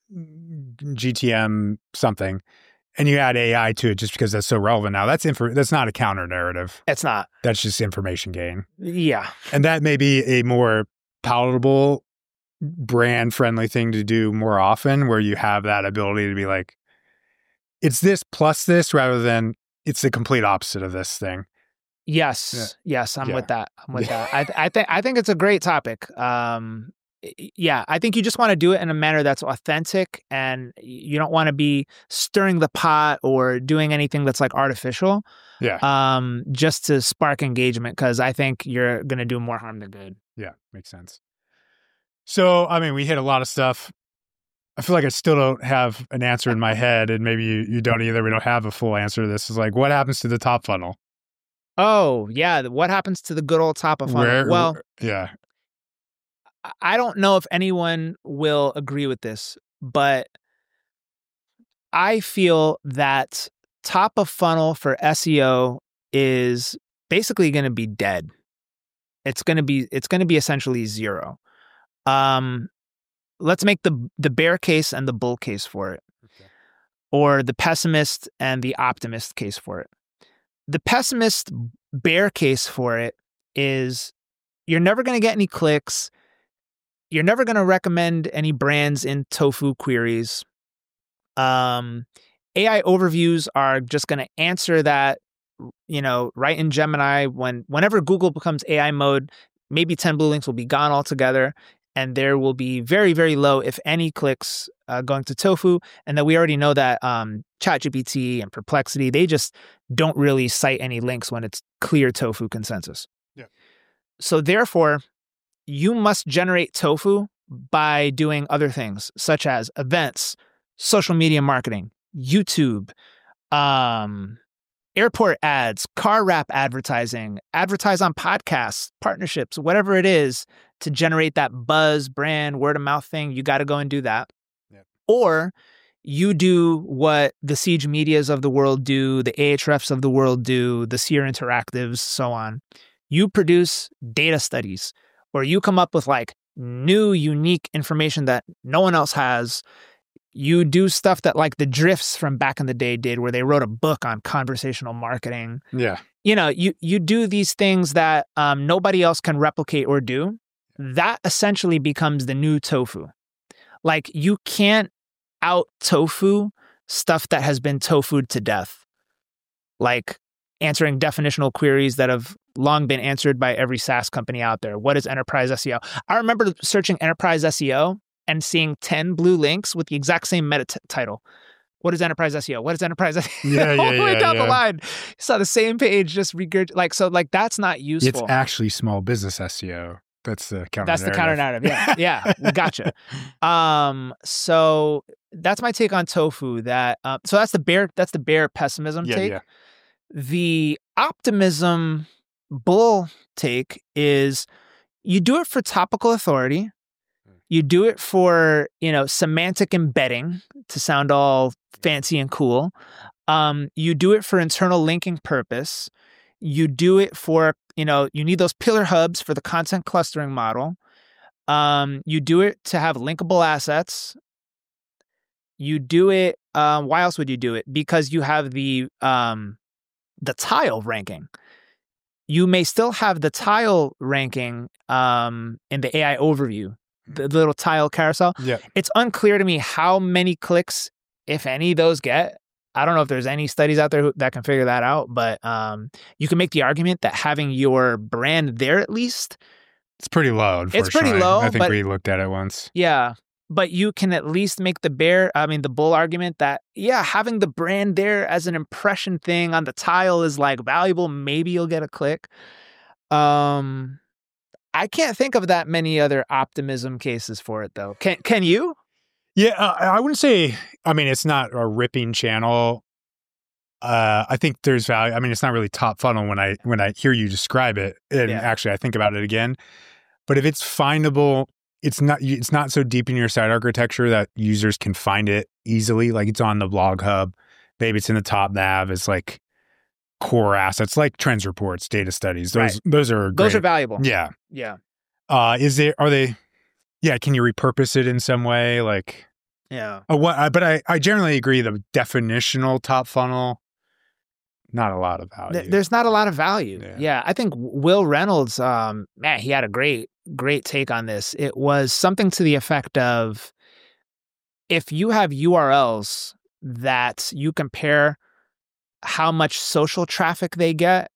G T M something and you add A I to it just because that's so relevant now, that's info, that's not a counter narrative. It's not. That's just information gain. Yeah. And that may be a more palatable, brand friendly thing to do more often, where you have that ability to be like, it's this plus this, rather than it's the complete opposite of this thing. Yes. Yes. I'm Yeah. with that. I'm with Yeah. that. I, th- I think, I think it's a great topic. Um, y- yeah. I think you just want to do it in a manner that's authentic, and you don't want to be stirring the pot or doing anything that's like artificial, Yeah. um, just to spark engagement. Cause I think you're going to do more harm than good. Yeah. Makes sense. So, I mean, we hit a lot of stuff. I feel like I still don't have an answer in my head, and maybe you, you don't either. We don't have a full answer to this. Is like, what happens to the top funnel? Oh yeah. What happens to the good old top of funnel? Where- Well, yeah. I- I don't know if anyone will agree with this, but I feel that top of funnel for S E O is basically going to be dead. It's going to be it's going to be essentially zero. Um, let's make the the bear case and the bull case for it, Okay. or the pessimist and the optimist case for it. The pessimist bear case for it is you're never going to get any clicks. You're never going to recommend any brands in tofu queries. Um, A I overviews are just going to answer that, you know, right in Gemini. When whenever Google becomes A I mode, maybe ten blue links will be gone altogether, and there will be very, very low, if any, clicks uh, going to tofu. And that we already know that um, ChatGPT and Perplexity, they just don't really cite any links when it's clear tofu consensus. Yeah. So therefore, you must generate tofu by doing other things, such as events, social media marketing, YouTube, um, airport ads, car wrap advertising, advertise on podcasts, partnerships, whatever it is to generate that buzz, brand, word of mouth thing. You got to go and do that. Yeah. Or you do what the Siege Medias of the world do, the Ahrefs of the world do, the Seer Interactives, so on. You produce data studies, or you come up with like new, unique information that no one else has. You do stuff that like the Drifts from back in the day did, where they wrote a book on conversational marketing. Yeah. You know, you you do these things that um, nobody else can replicate or do. That essentially becomes the new tofu. Like, you can't out tofu stuff that has been tofu'd to death, like answering definitional queries that have long been answered by every SaaS company out there. What is enterprise S E O? I remember searching enterprise S E O and seeing ten blue links with the exact same meta t- title. What is enterprise S E O? What is enterprise S E O? Yeah, yeah, All the way yeah, down yeah. the line. You saw the same page just regurg like so like that's not useful. It's actually small business S E O. That's the counter That's the counter narrative. narrative. Yeah. Yeah. We gotcha. Um, so that's my take on tofu. That uh, so that's the bear that's the bear pessimism Yeah, take. yeah. The optimism bull take is you do it for topical authority. You do it for, you know, semantic embedding to sound all fancy and cool. Um, you do it for internal linking purpose. You do it for, you know, you need those pillar hubs for the content clustering model. Um, you do it to have linkable assets. You do it. Um, why else would you do it? Because you have the um, the tile ranking. You may still have the tile ranking um, in the A I overview, the little tile carousel. Yeah. It's unclear to me how many clicks, if any, those get. I don't know if there's any studies out there who, that can figure that out, but um, you can make the argument that having your brand there at least. It's pretty low, unfortunately. It's pretty low, I think but- we looked at it once. Yeah. But you can at least make the bear, I mean, the bull argument that, yeah, having the brand there as an impression thing on the tile is like valuable. Maybe you'll get a click. Um, I can't think of that many other optimism cases for it, though. Can can you? Yeah, uh, I wouldn't say, I mean, it's not a ripping channel. Uh, I think there's value. I mean, it's not really top funnel when I when I hear you describe it. And Yeah. actually, I think about it again. But if it's findable, it's not it's not so deep in your site architecture that users can find it easily. Like it's on the blog hub. Maybe it's in the top nav. It's like core assets like trends reports, data studies. Those Right. those are great. Those are valuable. Yeah. Yeah. Uh, is there, are they, yeah, can you repurpose it in some way? Like, Yeah. uh, what, uh, but I, I generally agree the definitional top funnel, not a lot of value. Th- There's not a lot of value. Yeah. Yeah. I think Will Reynolds, um, man, he had a great, great take on this. It was something to the effect of if you have U R Ls that you compare how much social traffic they get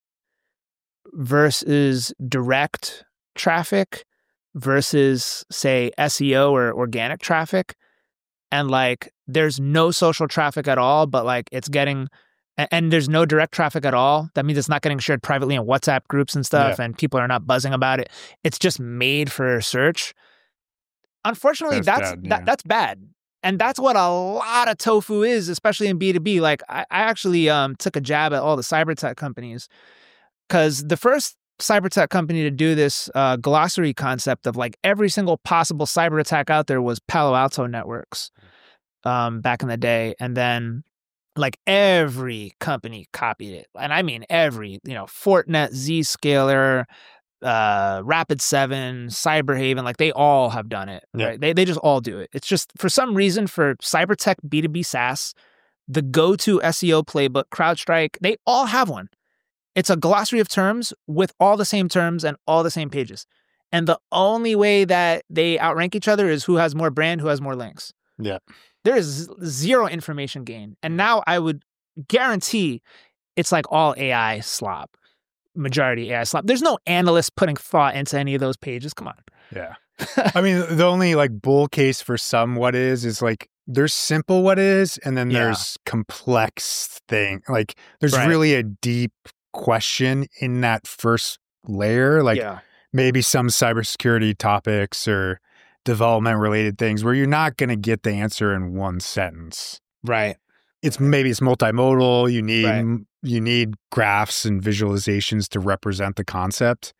versus direct traffic versus, say, S E O or organic traffic, and like there's no social traffic at all, but like it's getting, and, and there's no direct traffic at all. That means it's not getting shared privately in WhatsApp groups and stuff, Yeah. and people are not buzzing about it. It's just made for search. Unfortunately, That's that's bad, that, yeah. that's bad. And that's what a lot of tofu is, especially in B two B. Like I, I actually um, took a jab at all the cyber tech companies because the first cyber tech company to do this uh, glossary concept of like every single possible cyber attack out there was Palo Alto Networks um, back in the day. And then like every company copied it. And I mean every, you know, Fortinet, Zscaler, uh Rapid seven, Cyberhaven, like they all have done it. Yeah. Right? They they just all do it. It's just for some reason for cyber tech B two B SaaS, the go-to S E O playbook, CrowdStrike, they all have one. It's a glossary of terms with all the same terms and all the same pages. And the only way that they outrank each other is who has more brand, who has more links. Yeah. There is zero information gain. And now I would guarantee it's like all A I slop. Majority A I slop. There's no analyst putting thought into any of those pages. Come on. Yeah. I mean, the only like bull case for some what is is like there's simple what is, and then Yeah. there's complex thing. Like there's Right. really a deep question in that first layer. Like yeah. maybe some cybersecurity topics or development related things where you're not going to get the answer in one sentence. Right. It's maybe it's multimodal. You need Right. you need graphs and visualizations to represent the concept.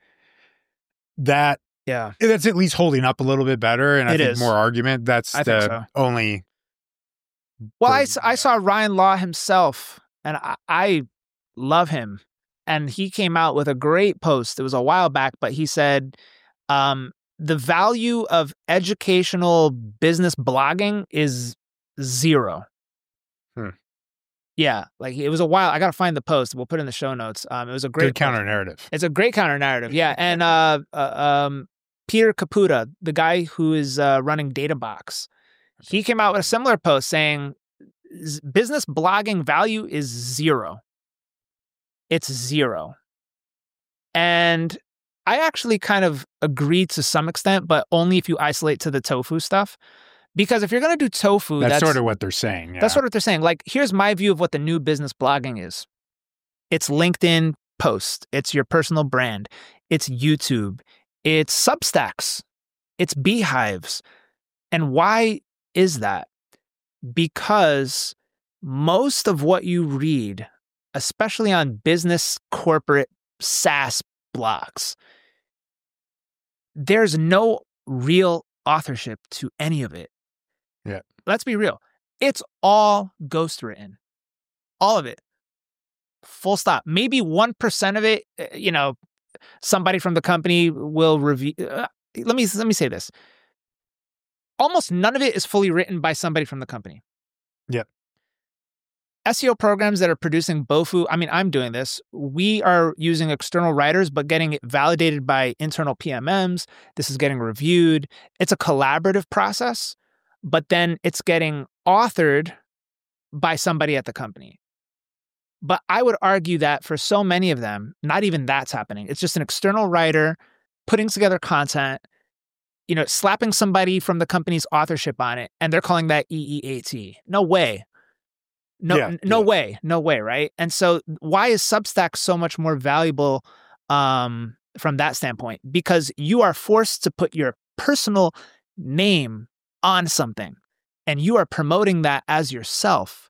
That Yeah. that's at least holding up a little bit better, and I It think is. more argument. That's I the think so. only. Well, I, for- s- I saw Ryan Law himself, and I, I love him. And he came out with a great post. It was a while back, but he said um, the value of educational business blogging is zero. Hmm. Yeah, like it was a while. I got to find the post. We'll put it in the show notes. Um, it was a great Good counter narrative. It's a great counter narrative. Yeah. And uh, uh, um, Peter Caputa, the guy who is uh, running DataBox, he came out with a similar post saying Z- business blogging value is zero. It's zero. And I actually kind of agree to some extent, but only if you isolate to the tofu stuff. Because if you're going to do tofu, That's, that's sort of what they're saying. Yeah. That's sort of what they're saying. Like, here's my view of what the new business blogging is. It's LinkedIn posts. It's your personal brand. It's YouTube. It's Substacks. It's beehives. And why is that? Because most of what you read, especially on business, corporate, SaaS blogs, there's no real authorship to any of it. Yeah. Let's be real. It's all ghostwritten. All of it. Full stop. Maybe one percent of it, you know, somebody from the company will review. Uh, let me let me say this. Almost none of it is fully written by somebody from the company. Yep. S E O programs that are producing Bofu, I mean, I'm doing this. We are using external writers, but getting it validated by internal P M Ms. This is getting reviewed. It's a collaborative process, but then it's getting authored by somebody at the company. But I would argue that for so many of them, not even that's happening. It's just an external writer putting together content, you know, slapping somebody from the company's authorship on it, and they're calling that E E A T. No way. No, Yeah, no yeah. way. No way, right? And so why is Substack so much more valuable um, from that standpoint? Because you are forced to put your personal name on something, and you are promoting that as yourself.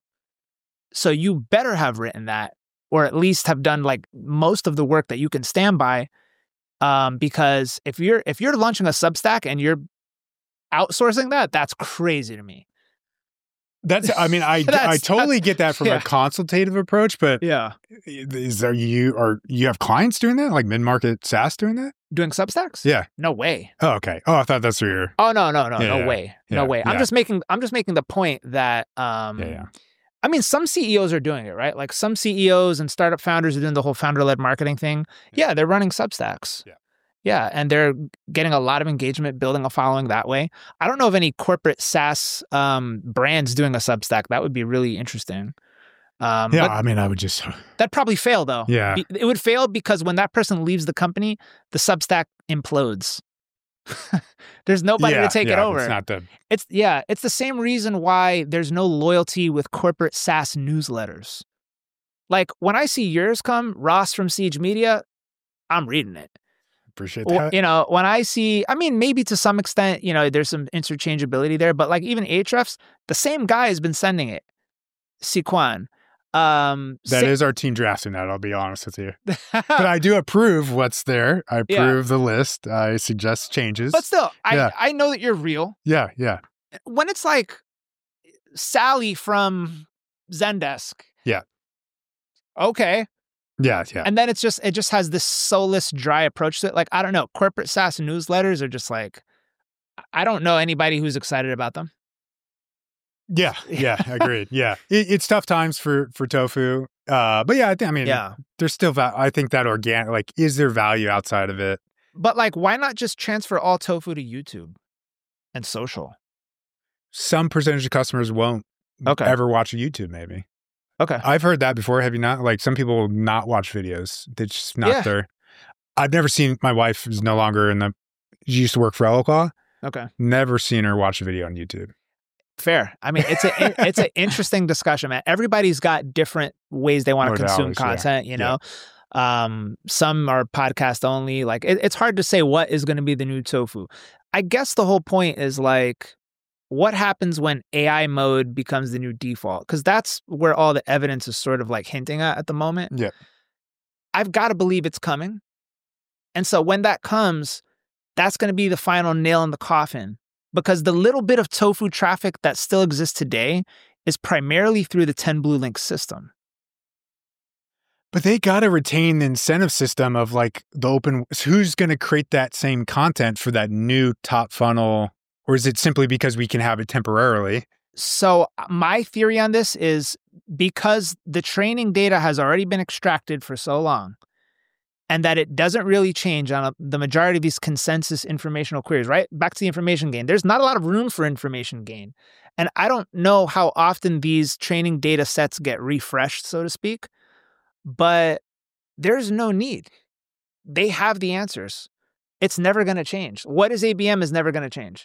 So you better have written that, or at least have done like most of the work that you can stand by. Um, because if you're if you're launching a Substack and you're outsourcing that, that's crazy to me. That's, I mean, I, That's- I totally that's- get that from yeah. a consultative approach, but Yeah. is there you, or you have clients doing that? Like mid-market SaaS doing that? Doing Substacks? Yeah. No way. Oh, okay. Oh, I thought that's where you're, Oh no, no, no, Yeah, no yeah. way. No Yeah, way. I'm yeah. just making I'm just making the point that um yeah, yeah. I mean, some C E Os are doing it, right? Like some C E Os and startup founders are doing the whole founder-led marketing thing. Yeah, they're running Substacks. Yeah. Yeah, and they're getting a lot of engagement, building a following that way. I don't know of any corporate SaaS um, brands doing a Substack. That would be really interesting. Um, Yeah, but I mean, I would just, that'd probably fail, though. Yeah. Be- It would fail because when that person leaves the company, the Substack implodes. There's nobody yeah, to take yeah, it over. It's not the, It's yeah, it's the same reason why there's no loyalty with corporate SaaS newsletters. Like when I see yours come, Ross from Siege Media, I'm reading it. appreciate Or, that. you know, when I see, I mean, maybe to some extent, you know, there's some interchangeability there, but like even Ahrefs, the same guy has been sending it. Siquan. Um, That sa- is our team drafting that, I'll be honest with you. But I do approve what's there. I Yeah. approve the list. I suggest changes. But still, I, Yeah. I know that you're real. yeah, yeah. When it's like Sally from Zendesk. Yeah. Okay. Yeah, yeah. And then it's just, it just has this soulless, dry approach to it. Like, I don't know, corporate SaaS newsletters are just like, I don't know anybody who's excited about them. Yeah, yeah, agreed. Yeah, it, it's tough times for for tofu. Uh, but yeah, I think I mean, Yeah. there's still va- I think that organic, like, is there value outside of it? But like, why not just transfer all tofu to YouTube and social? Some percentage of customers won't Okay. ever watch a YouTube. Maybe Okay. I've heard that before. Have you not? Like, some people will not watch videos. They're just not Yeah. their. I've never seen, my wife is no longer in the. She used to work for Eloqua. Okay. Never seen her watch a video on YouTube. Fair. I mean, it's a it's an interesting discussion, man. Everybody's got different ways they want to consume Modalities, yeah. content. You know, um, some are podcast only. Like, it, it's hard to say what is going to be the new tofu. I guess the whole point is like, what happens when A I mode becomes the new default? Because that's where all the evidence is sort of like hinting at at the moment. Yeah. I've got to believe it's coming, and so when that comes, that's going to be the final nail in the coffin. Because the little bit of tofu traffic that still exists today is primarily through the ten Blue Link system. But they got to retain the incentive system of like the open. Who's going to create that same content for that new top funnel? Or is it simply because we can have it temporarily? So my theory on this is because the training data has already been extracted for so long, and that it doesn't really change on a, the majority of these consensus informational queries, right? Back to the information gain. There's not a lot of room for information gain. And I don't know how often these training data sets get refreshed, so to speak, but there's no need. They have the answers. It's never going to change. What is A B M is never going to change.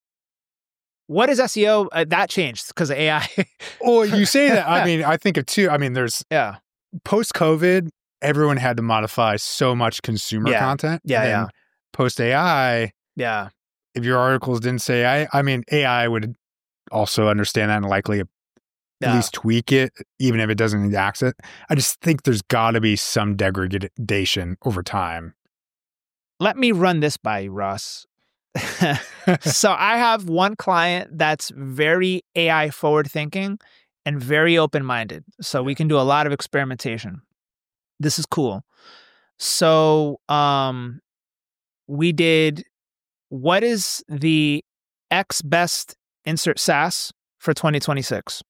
What is S E O? Uh, that changed because of A I. Well, you say that. I mean, I think of two. I mean, there's yeah. Post-COVID, everyone had to modify so much consumer Yeah. content. Yeah, yeah. Post-A I, Yeah. if your articles didn't say I, I mean, A I would also understand that and likely at Yeah. least tweak it, even if it doesn't index it. I just think there's got to be some degradation over time. Let me run this by you, Ross. So I have one client that's very A I forward thinking and very open-minded. So we can do a lot of experimentation. This is cool. So um, we did, what is the X best insert S A S for twenty twenty-six?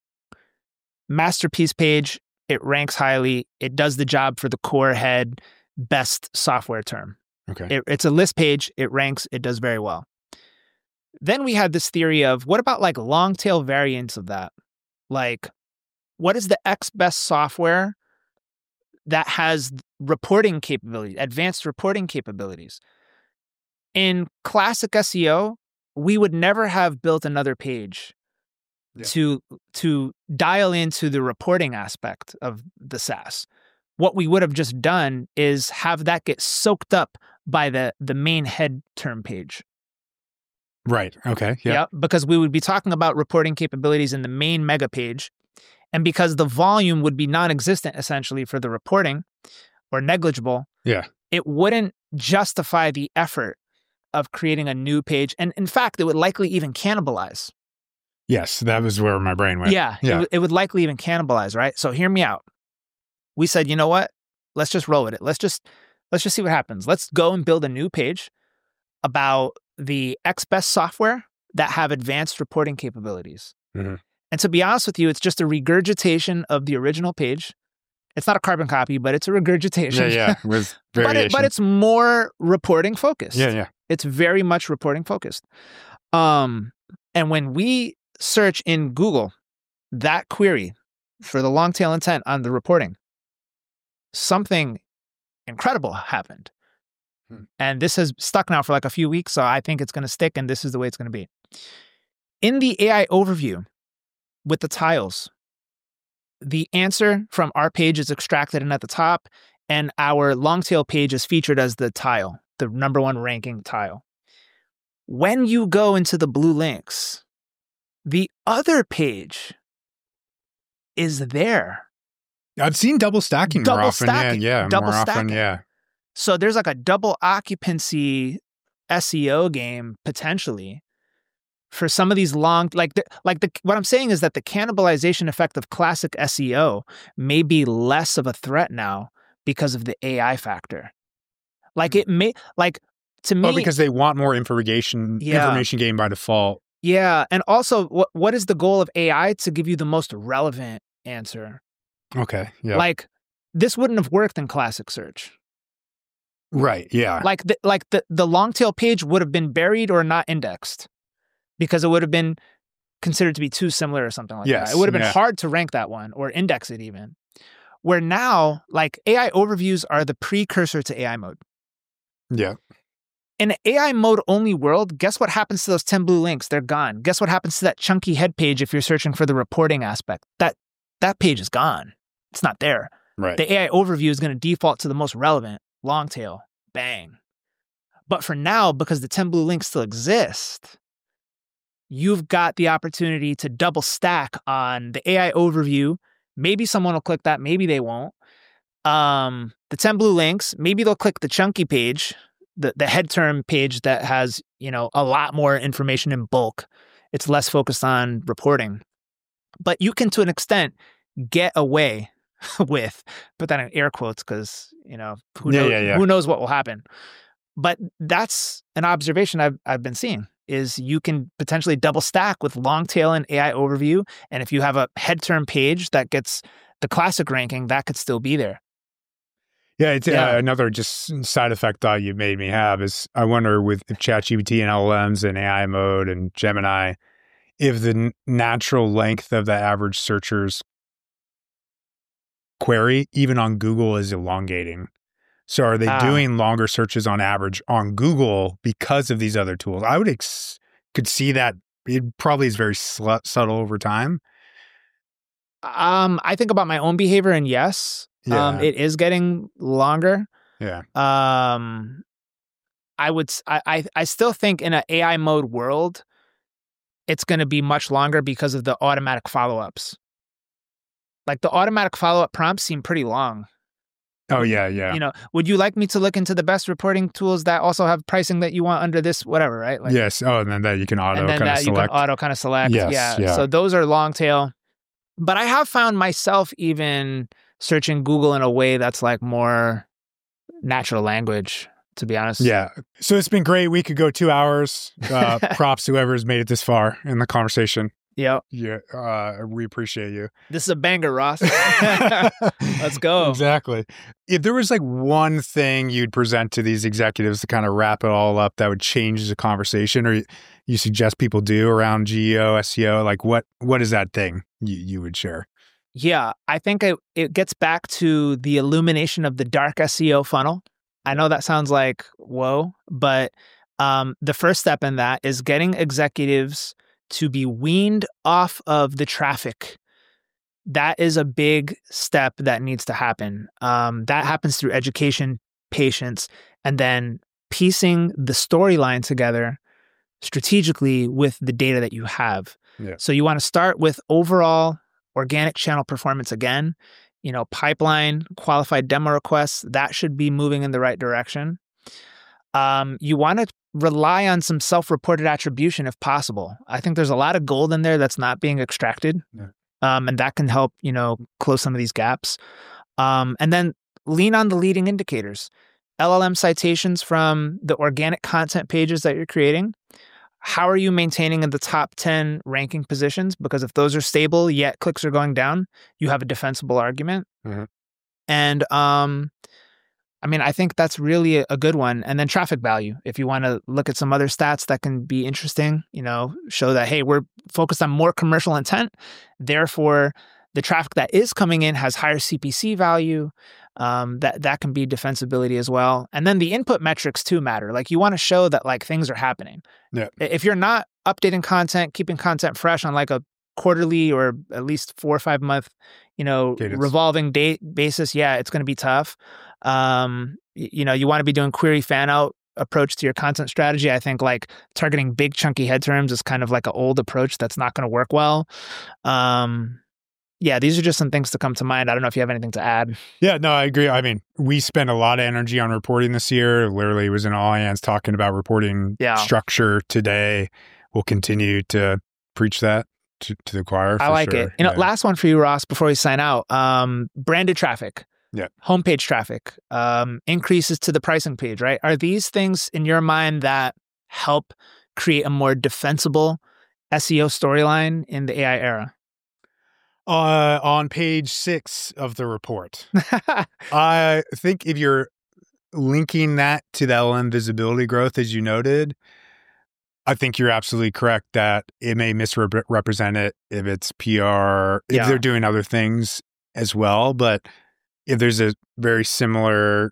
Masterpiece page, it ranks highly. It does the job for the core head best software term. Okay. It, it's a list page. It ranks. It does very well. Then we had this theory of what about like long tail variants of that? Like, what is the X best software that has reporting capability, advanced reporting capabilities? In classic S E O, we would never have built another page yeah. to to dial into the reporting aspect of the S A S. What we would have just done is have that get soaked up by the the main head term page. Right. Okay. Yeah. Yep. Because we would be talking about reporting capabilities in the main mega page. And because the volume would be non-existent essentially for the reporting or negligible, yeah, it wouldn't justify the effort of creating a new page. And in fact, it would likely even cannibalize. Yes, that was where my brain went. Yeah, yeah. It, it would likely even cannibalize, right? So hear me out. We said, you know what? Let's just roll with it. Let's just let's just see what happens. Let's go and build a new page about the X best software that have advanced reporting capabilities. Mm-hmm. And to be honest with you, it's just a regurgitation of the original page. It's not a carbon copy, but it's a regurgitation. Yeah, yeah, with but, it, but it's more reporting focused. Yeah, yeah. It's very much reporting focused. Um, and when we search in Google that query for the long tail intent on the reporting, something incredible happened. Hmm. And this has stuck now for like a few weeks, so I think it's going to stick, and this is the way it's going to be. In the A I overview with the tiles, the answer from our page is extracted and at the top, and our long tail page is featured as the tile, the number one ranking tile. When you go into the blue links, the other page is there. I've seen double stacking double more often. Stacking. Yeah, yeah, double more stacking. often. Yeah. So there's like a double occupancy S E O game potentially for some of these long, like the, like the what I'm saying is that the cannibalization effect of classic S E O may be less of a threat now because of the A I factor. Like it may, like to me, oh, because they want more information, yeah. information gain by default. Yeah, and also, what what is the goal of A I? To give you the most relevant answer. Okay. Yeah. Like this wouldn't have worked in classic search. Right. Yeah. Like the like the, the long tail page would have been buried or not indexed because it would have been considered to be too similar or something like yes, that. It would have been yeah. hard to rank that one or index it even. Where now, like A I overviews are the precursor to A I mode. Yeah. In an A I mode only world, guess what happens to those ten blue links? They're gone. Guess what happens to that chunky head page if you're searching for the reporting aspect? That that page is gone. It's not there. Right. The A I overview is going to default to the most relevant long tail. Bang. But for now, because the ten blue links still exist, you've got the opportunity to double stack on the A I overview. Maybe someone will click that. Maybe they won't. Um, the ten blue links, maybe they'll click the chunky page, the, the head term page that has, you know, a lot more information in bulk. It's less focused on reporting. But you can, to an extent, get away with, put that in air quotes because, you know, who, yeah, knows, yeah, yeah. who knows what will happen. But that's an observation I've I've been seeing is you can potentially double stack with long tail and A I overview. And if you have a head term page that gets the classic ranking, that could still be there. Yeah, it's Yeah. Uh, another just side effect thought you made me have is I wonder with ChatGPT and L L Ms and A I mode and Gemini, if the n- natural length of the average searcher's query, even on Google, is elongating. So are they Ah. doing longer searches on average on Google because of these other tools? I would ex- could see that it probably is very sl- subtle over time. Um, I think about my own behavior, and yes, um, Yeah. it is getting longer. Yeah. Um, I would, s- I, I, I still think in an A I mode world, it's going to be much longer because of the automatic follow-ups. Like the automatic follow-up prompts seem pretty long. Oh, yeah, yeah. You know, would you like me to look into the best reporting tools that also have pricing that you want under this, whatever, right? Like, yes. Oh, and then that you can auto and then kind of that you select. can auto kind of select. Yes, yeah. yeah. So those are long tail. But I have found myself even searching Google in a way that's like more natural language, to be honest. Yeah. So it's been great. We could go two hours. Uh, props to whoever's made it this far in the conversation. Yep. Yeah. Uh, we appreciate you. This is a banger, Ross. Let's go. Exactly. If there was like one thing you'd present to these executives to kind of wrap it all up that would change the conversation, or you, you suggest people do around G E O, S E O, like what what is that thing you, you would share? Yeah, I think it, it gets back to the illumination of the dark S E O funnel. I know that sounds like, whoa, but um, the first step in that is getting executives to be weaned off of the traffic. That is a big step that needs to happen. Um, that happens through education, patience, and then piecing the storyline together strategically with the data that you have. Yeah. So you want to start with overall organic channel performance again. You know, pipeline, qualified demo requests, that should be moving in the right direction. Um, you want to rely on some self-reported attribution if possible. I think there's a lot of gold in there that's not being extracted. Yeah. Um, and that can help, you know, close some of these gaps. Um, and then lean on the leading indicators. L L M citations from the organic content pages that you're creating. How are you maintaining in the top ten ranking positions? Because if those are stable, yet clicks are going down, you have a defensible argument. Mm-hmm. And um, I mean, I think that's really a, a good one. And then traffic value. If you want to look at some other stats that can be interesting, you know, show that, hey, we're focused on more commercial intent. Therefore, the traffic that is coming in has higher C P C value. Um, that, that can be defensibility as well. And then the input metrics too matter. Like you want to show that like things are happening. Yeah. If you're not updating content, keeping content fresh on like a quarterly or at least four or five month, you know, Cadence. revolving date basis, yeah, it's going to be tough. Um, y- you know, you want to be doing query fan out approach to your content strategy. I think like targeting big chunky head terms is kind of like an old approach that's not going to work well. Um, yeah, these are just some things to come to mind. I don't know if you have anything to add. Yeah, no, I agree. I mean, we spent a lot of energy on reporting this year. Literally, it was in all hands talking about reporting Yeah. structure today. We'll continue to preach that to, to the choir. I for like sure. it. You know, Yeah. last one for you, Ross, before we sign out. Um, branded traffic. Yeah. Homepage traffic. Um, increases to the pricing page, right? Are these things in your mind that help create a more defensible S E O storyline in the A I era? Uh, on page six of the report, I think if you're linking that to the L L M visibility growth, as you noted, I think you're absolutely correct that it may misrepresent it if it's P R, if Yeah. they're doing other things as well. But if there's a very similar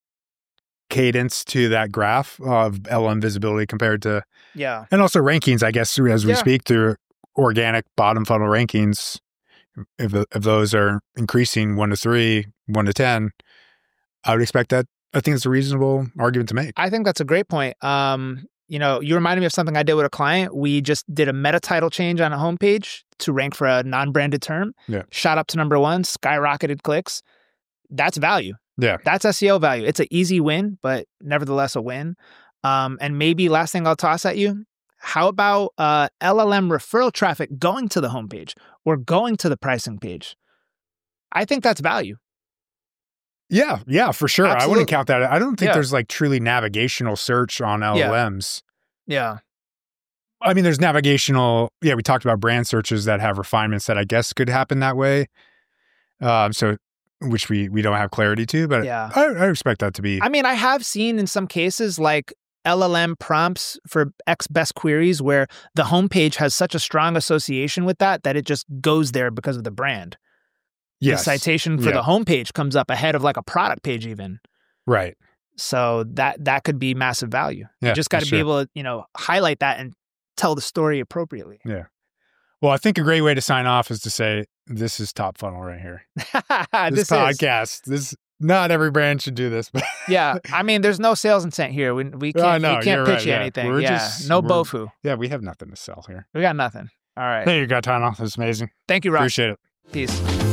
cadence to that graph of L L M visibility compared to, Yeah. and also rankings, I guess, as we Yeah. speak through organic bottom funnel rankings, if if those are increasing one to three, one to ten, I would expect that. I think it's a reasonable argument to make. I think that's a great point. Um, you know, you reminded me of something I did with a client. We just did a meta title change on a homepage to rank for a non-branded term. Yeah. Shot up to number one, skyrocketed clicks. That's value. Yeah. That's S E O value. It's an easy win, but nevertheless a win. Um, and maybe last thing I'll toss at you, how about uh, L L M referral traffic going to the homepage or going to the pricing page? I think that's value. Yeah, yeah, for sure. I Absolutely. wouldn't count that. I don't think Yeah. there's like truly navigational search on L L Ms. Yeah. I mean, there's navigational. Yeah, we talked about brand searches that have refinements that I guess could happen that way. Um, so, which we we don't have clarity to, but Yeah. I, I expect that to be. I mean, I have seen in some cases like L L M prompts for X best queries where the homepage has such a strong association with that that it just goes there because of the brand. Yes. The citation for Yeah. the homepage comes up ahead of like a product page even. Right. So that that could be massive value. Yeah, you just got to for be sure. able to, you know, highlight that and tell the story appropriately. Yeah. Well, I think a great way to sign off is to say, this is Top Funnel right here. This, this is. podcast. This not every brand should do this, but Yeah, I mean, there's no sales intent here. We we Oh, can't no, we can't you're pitch right, you yeah. anything. We're yeah, just- no we're- bofu. yeah, we have nothing to sell here. We got nothing. All right. There you go, Tunnel. That's amazing. Thank you, Ross. Appreciate it. Peace.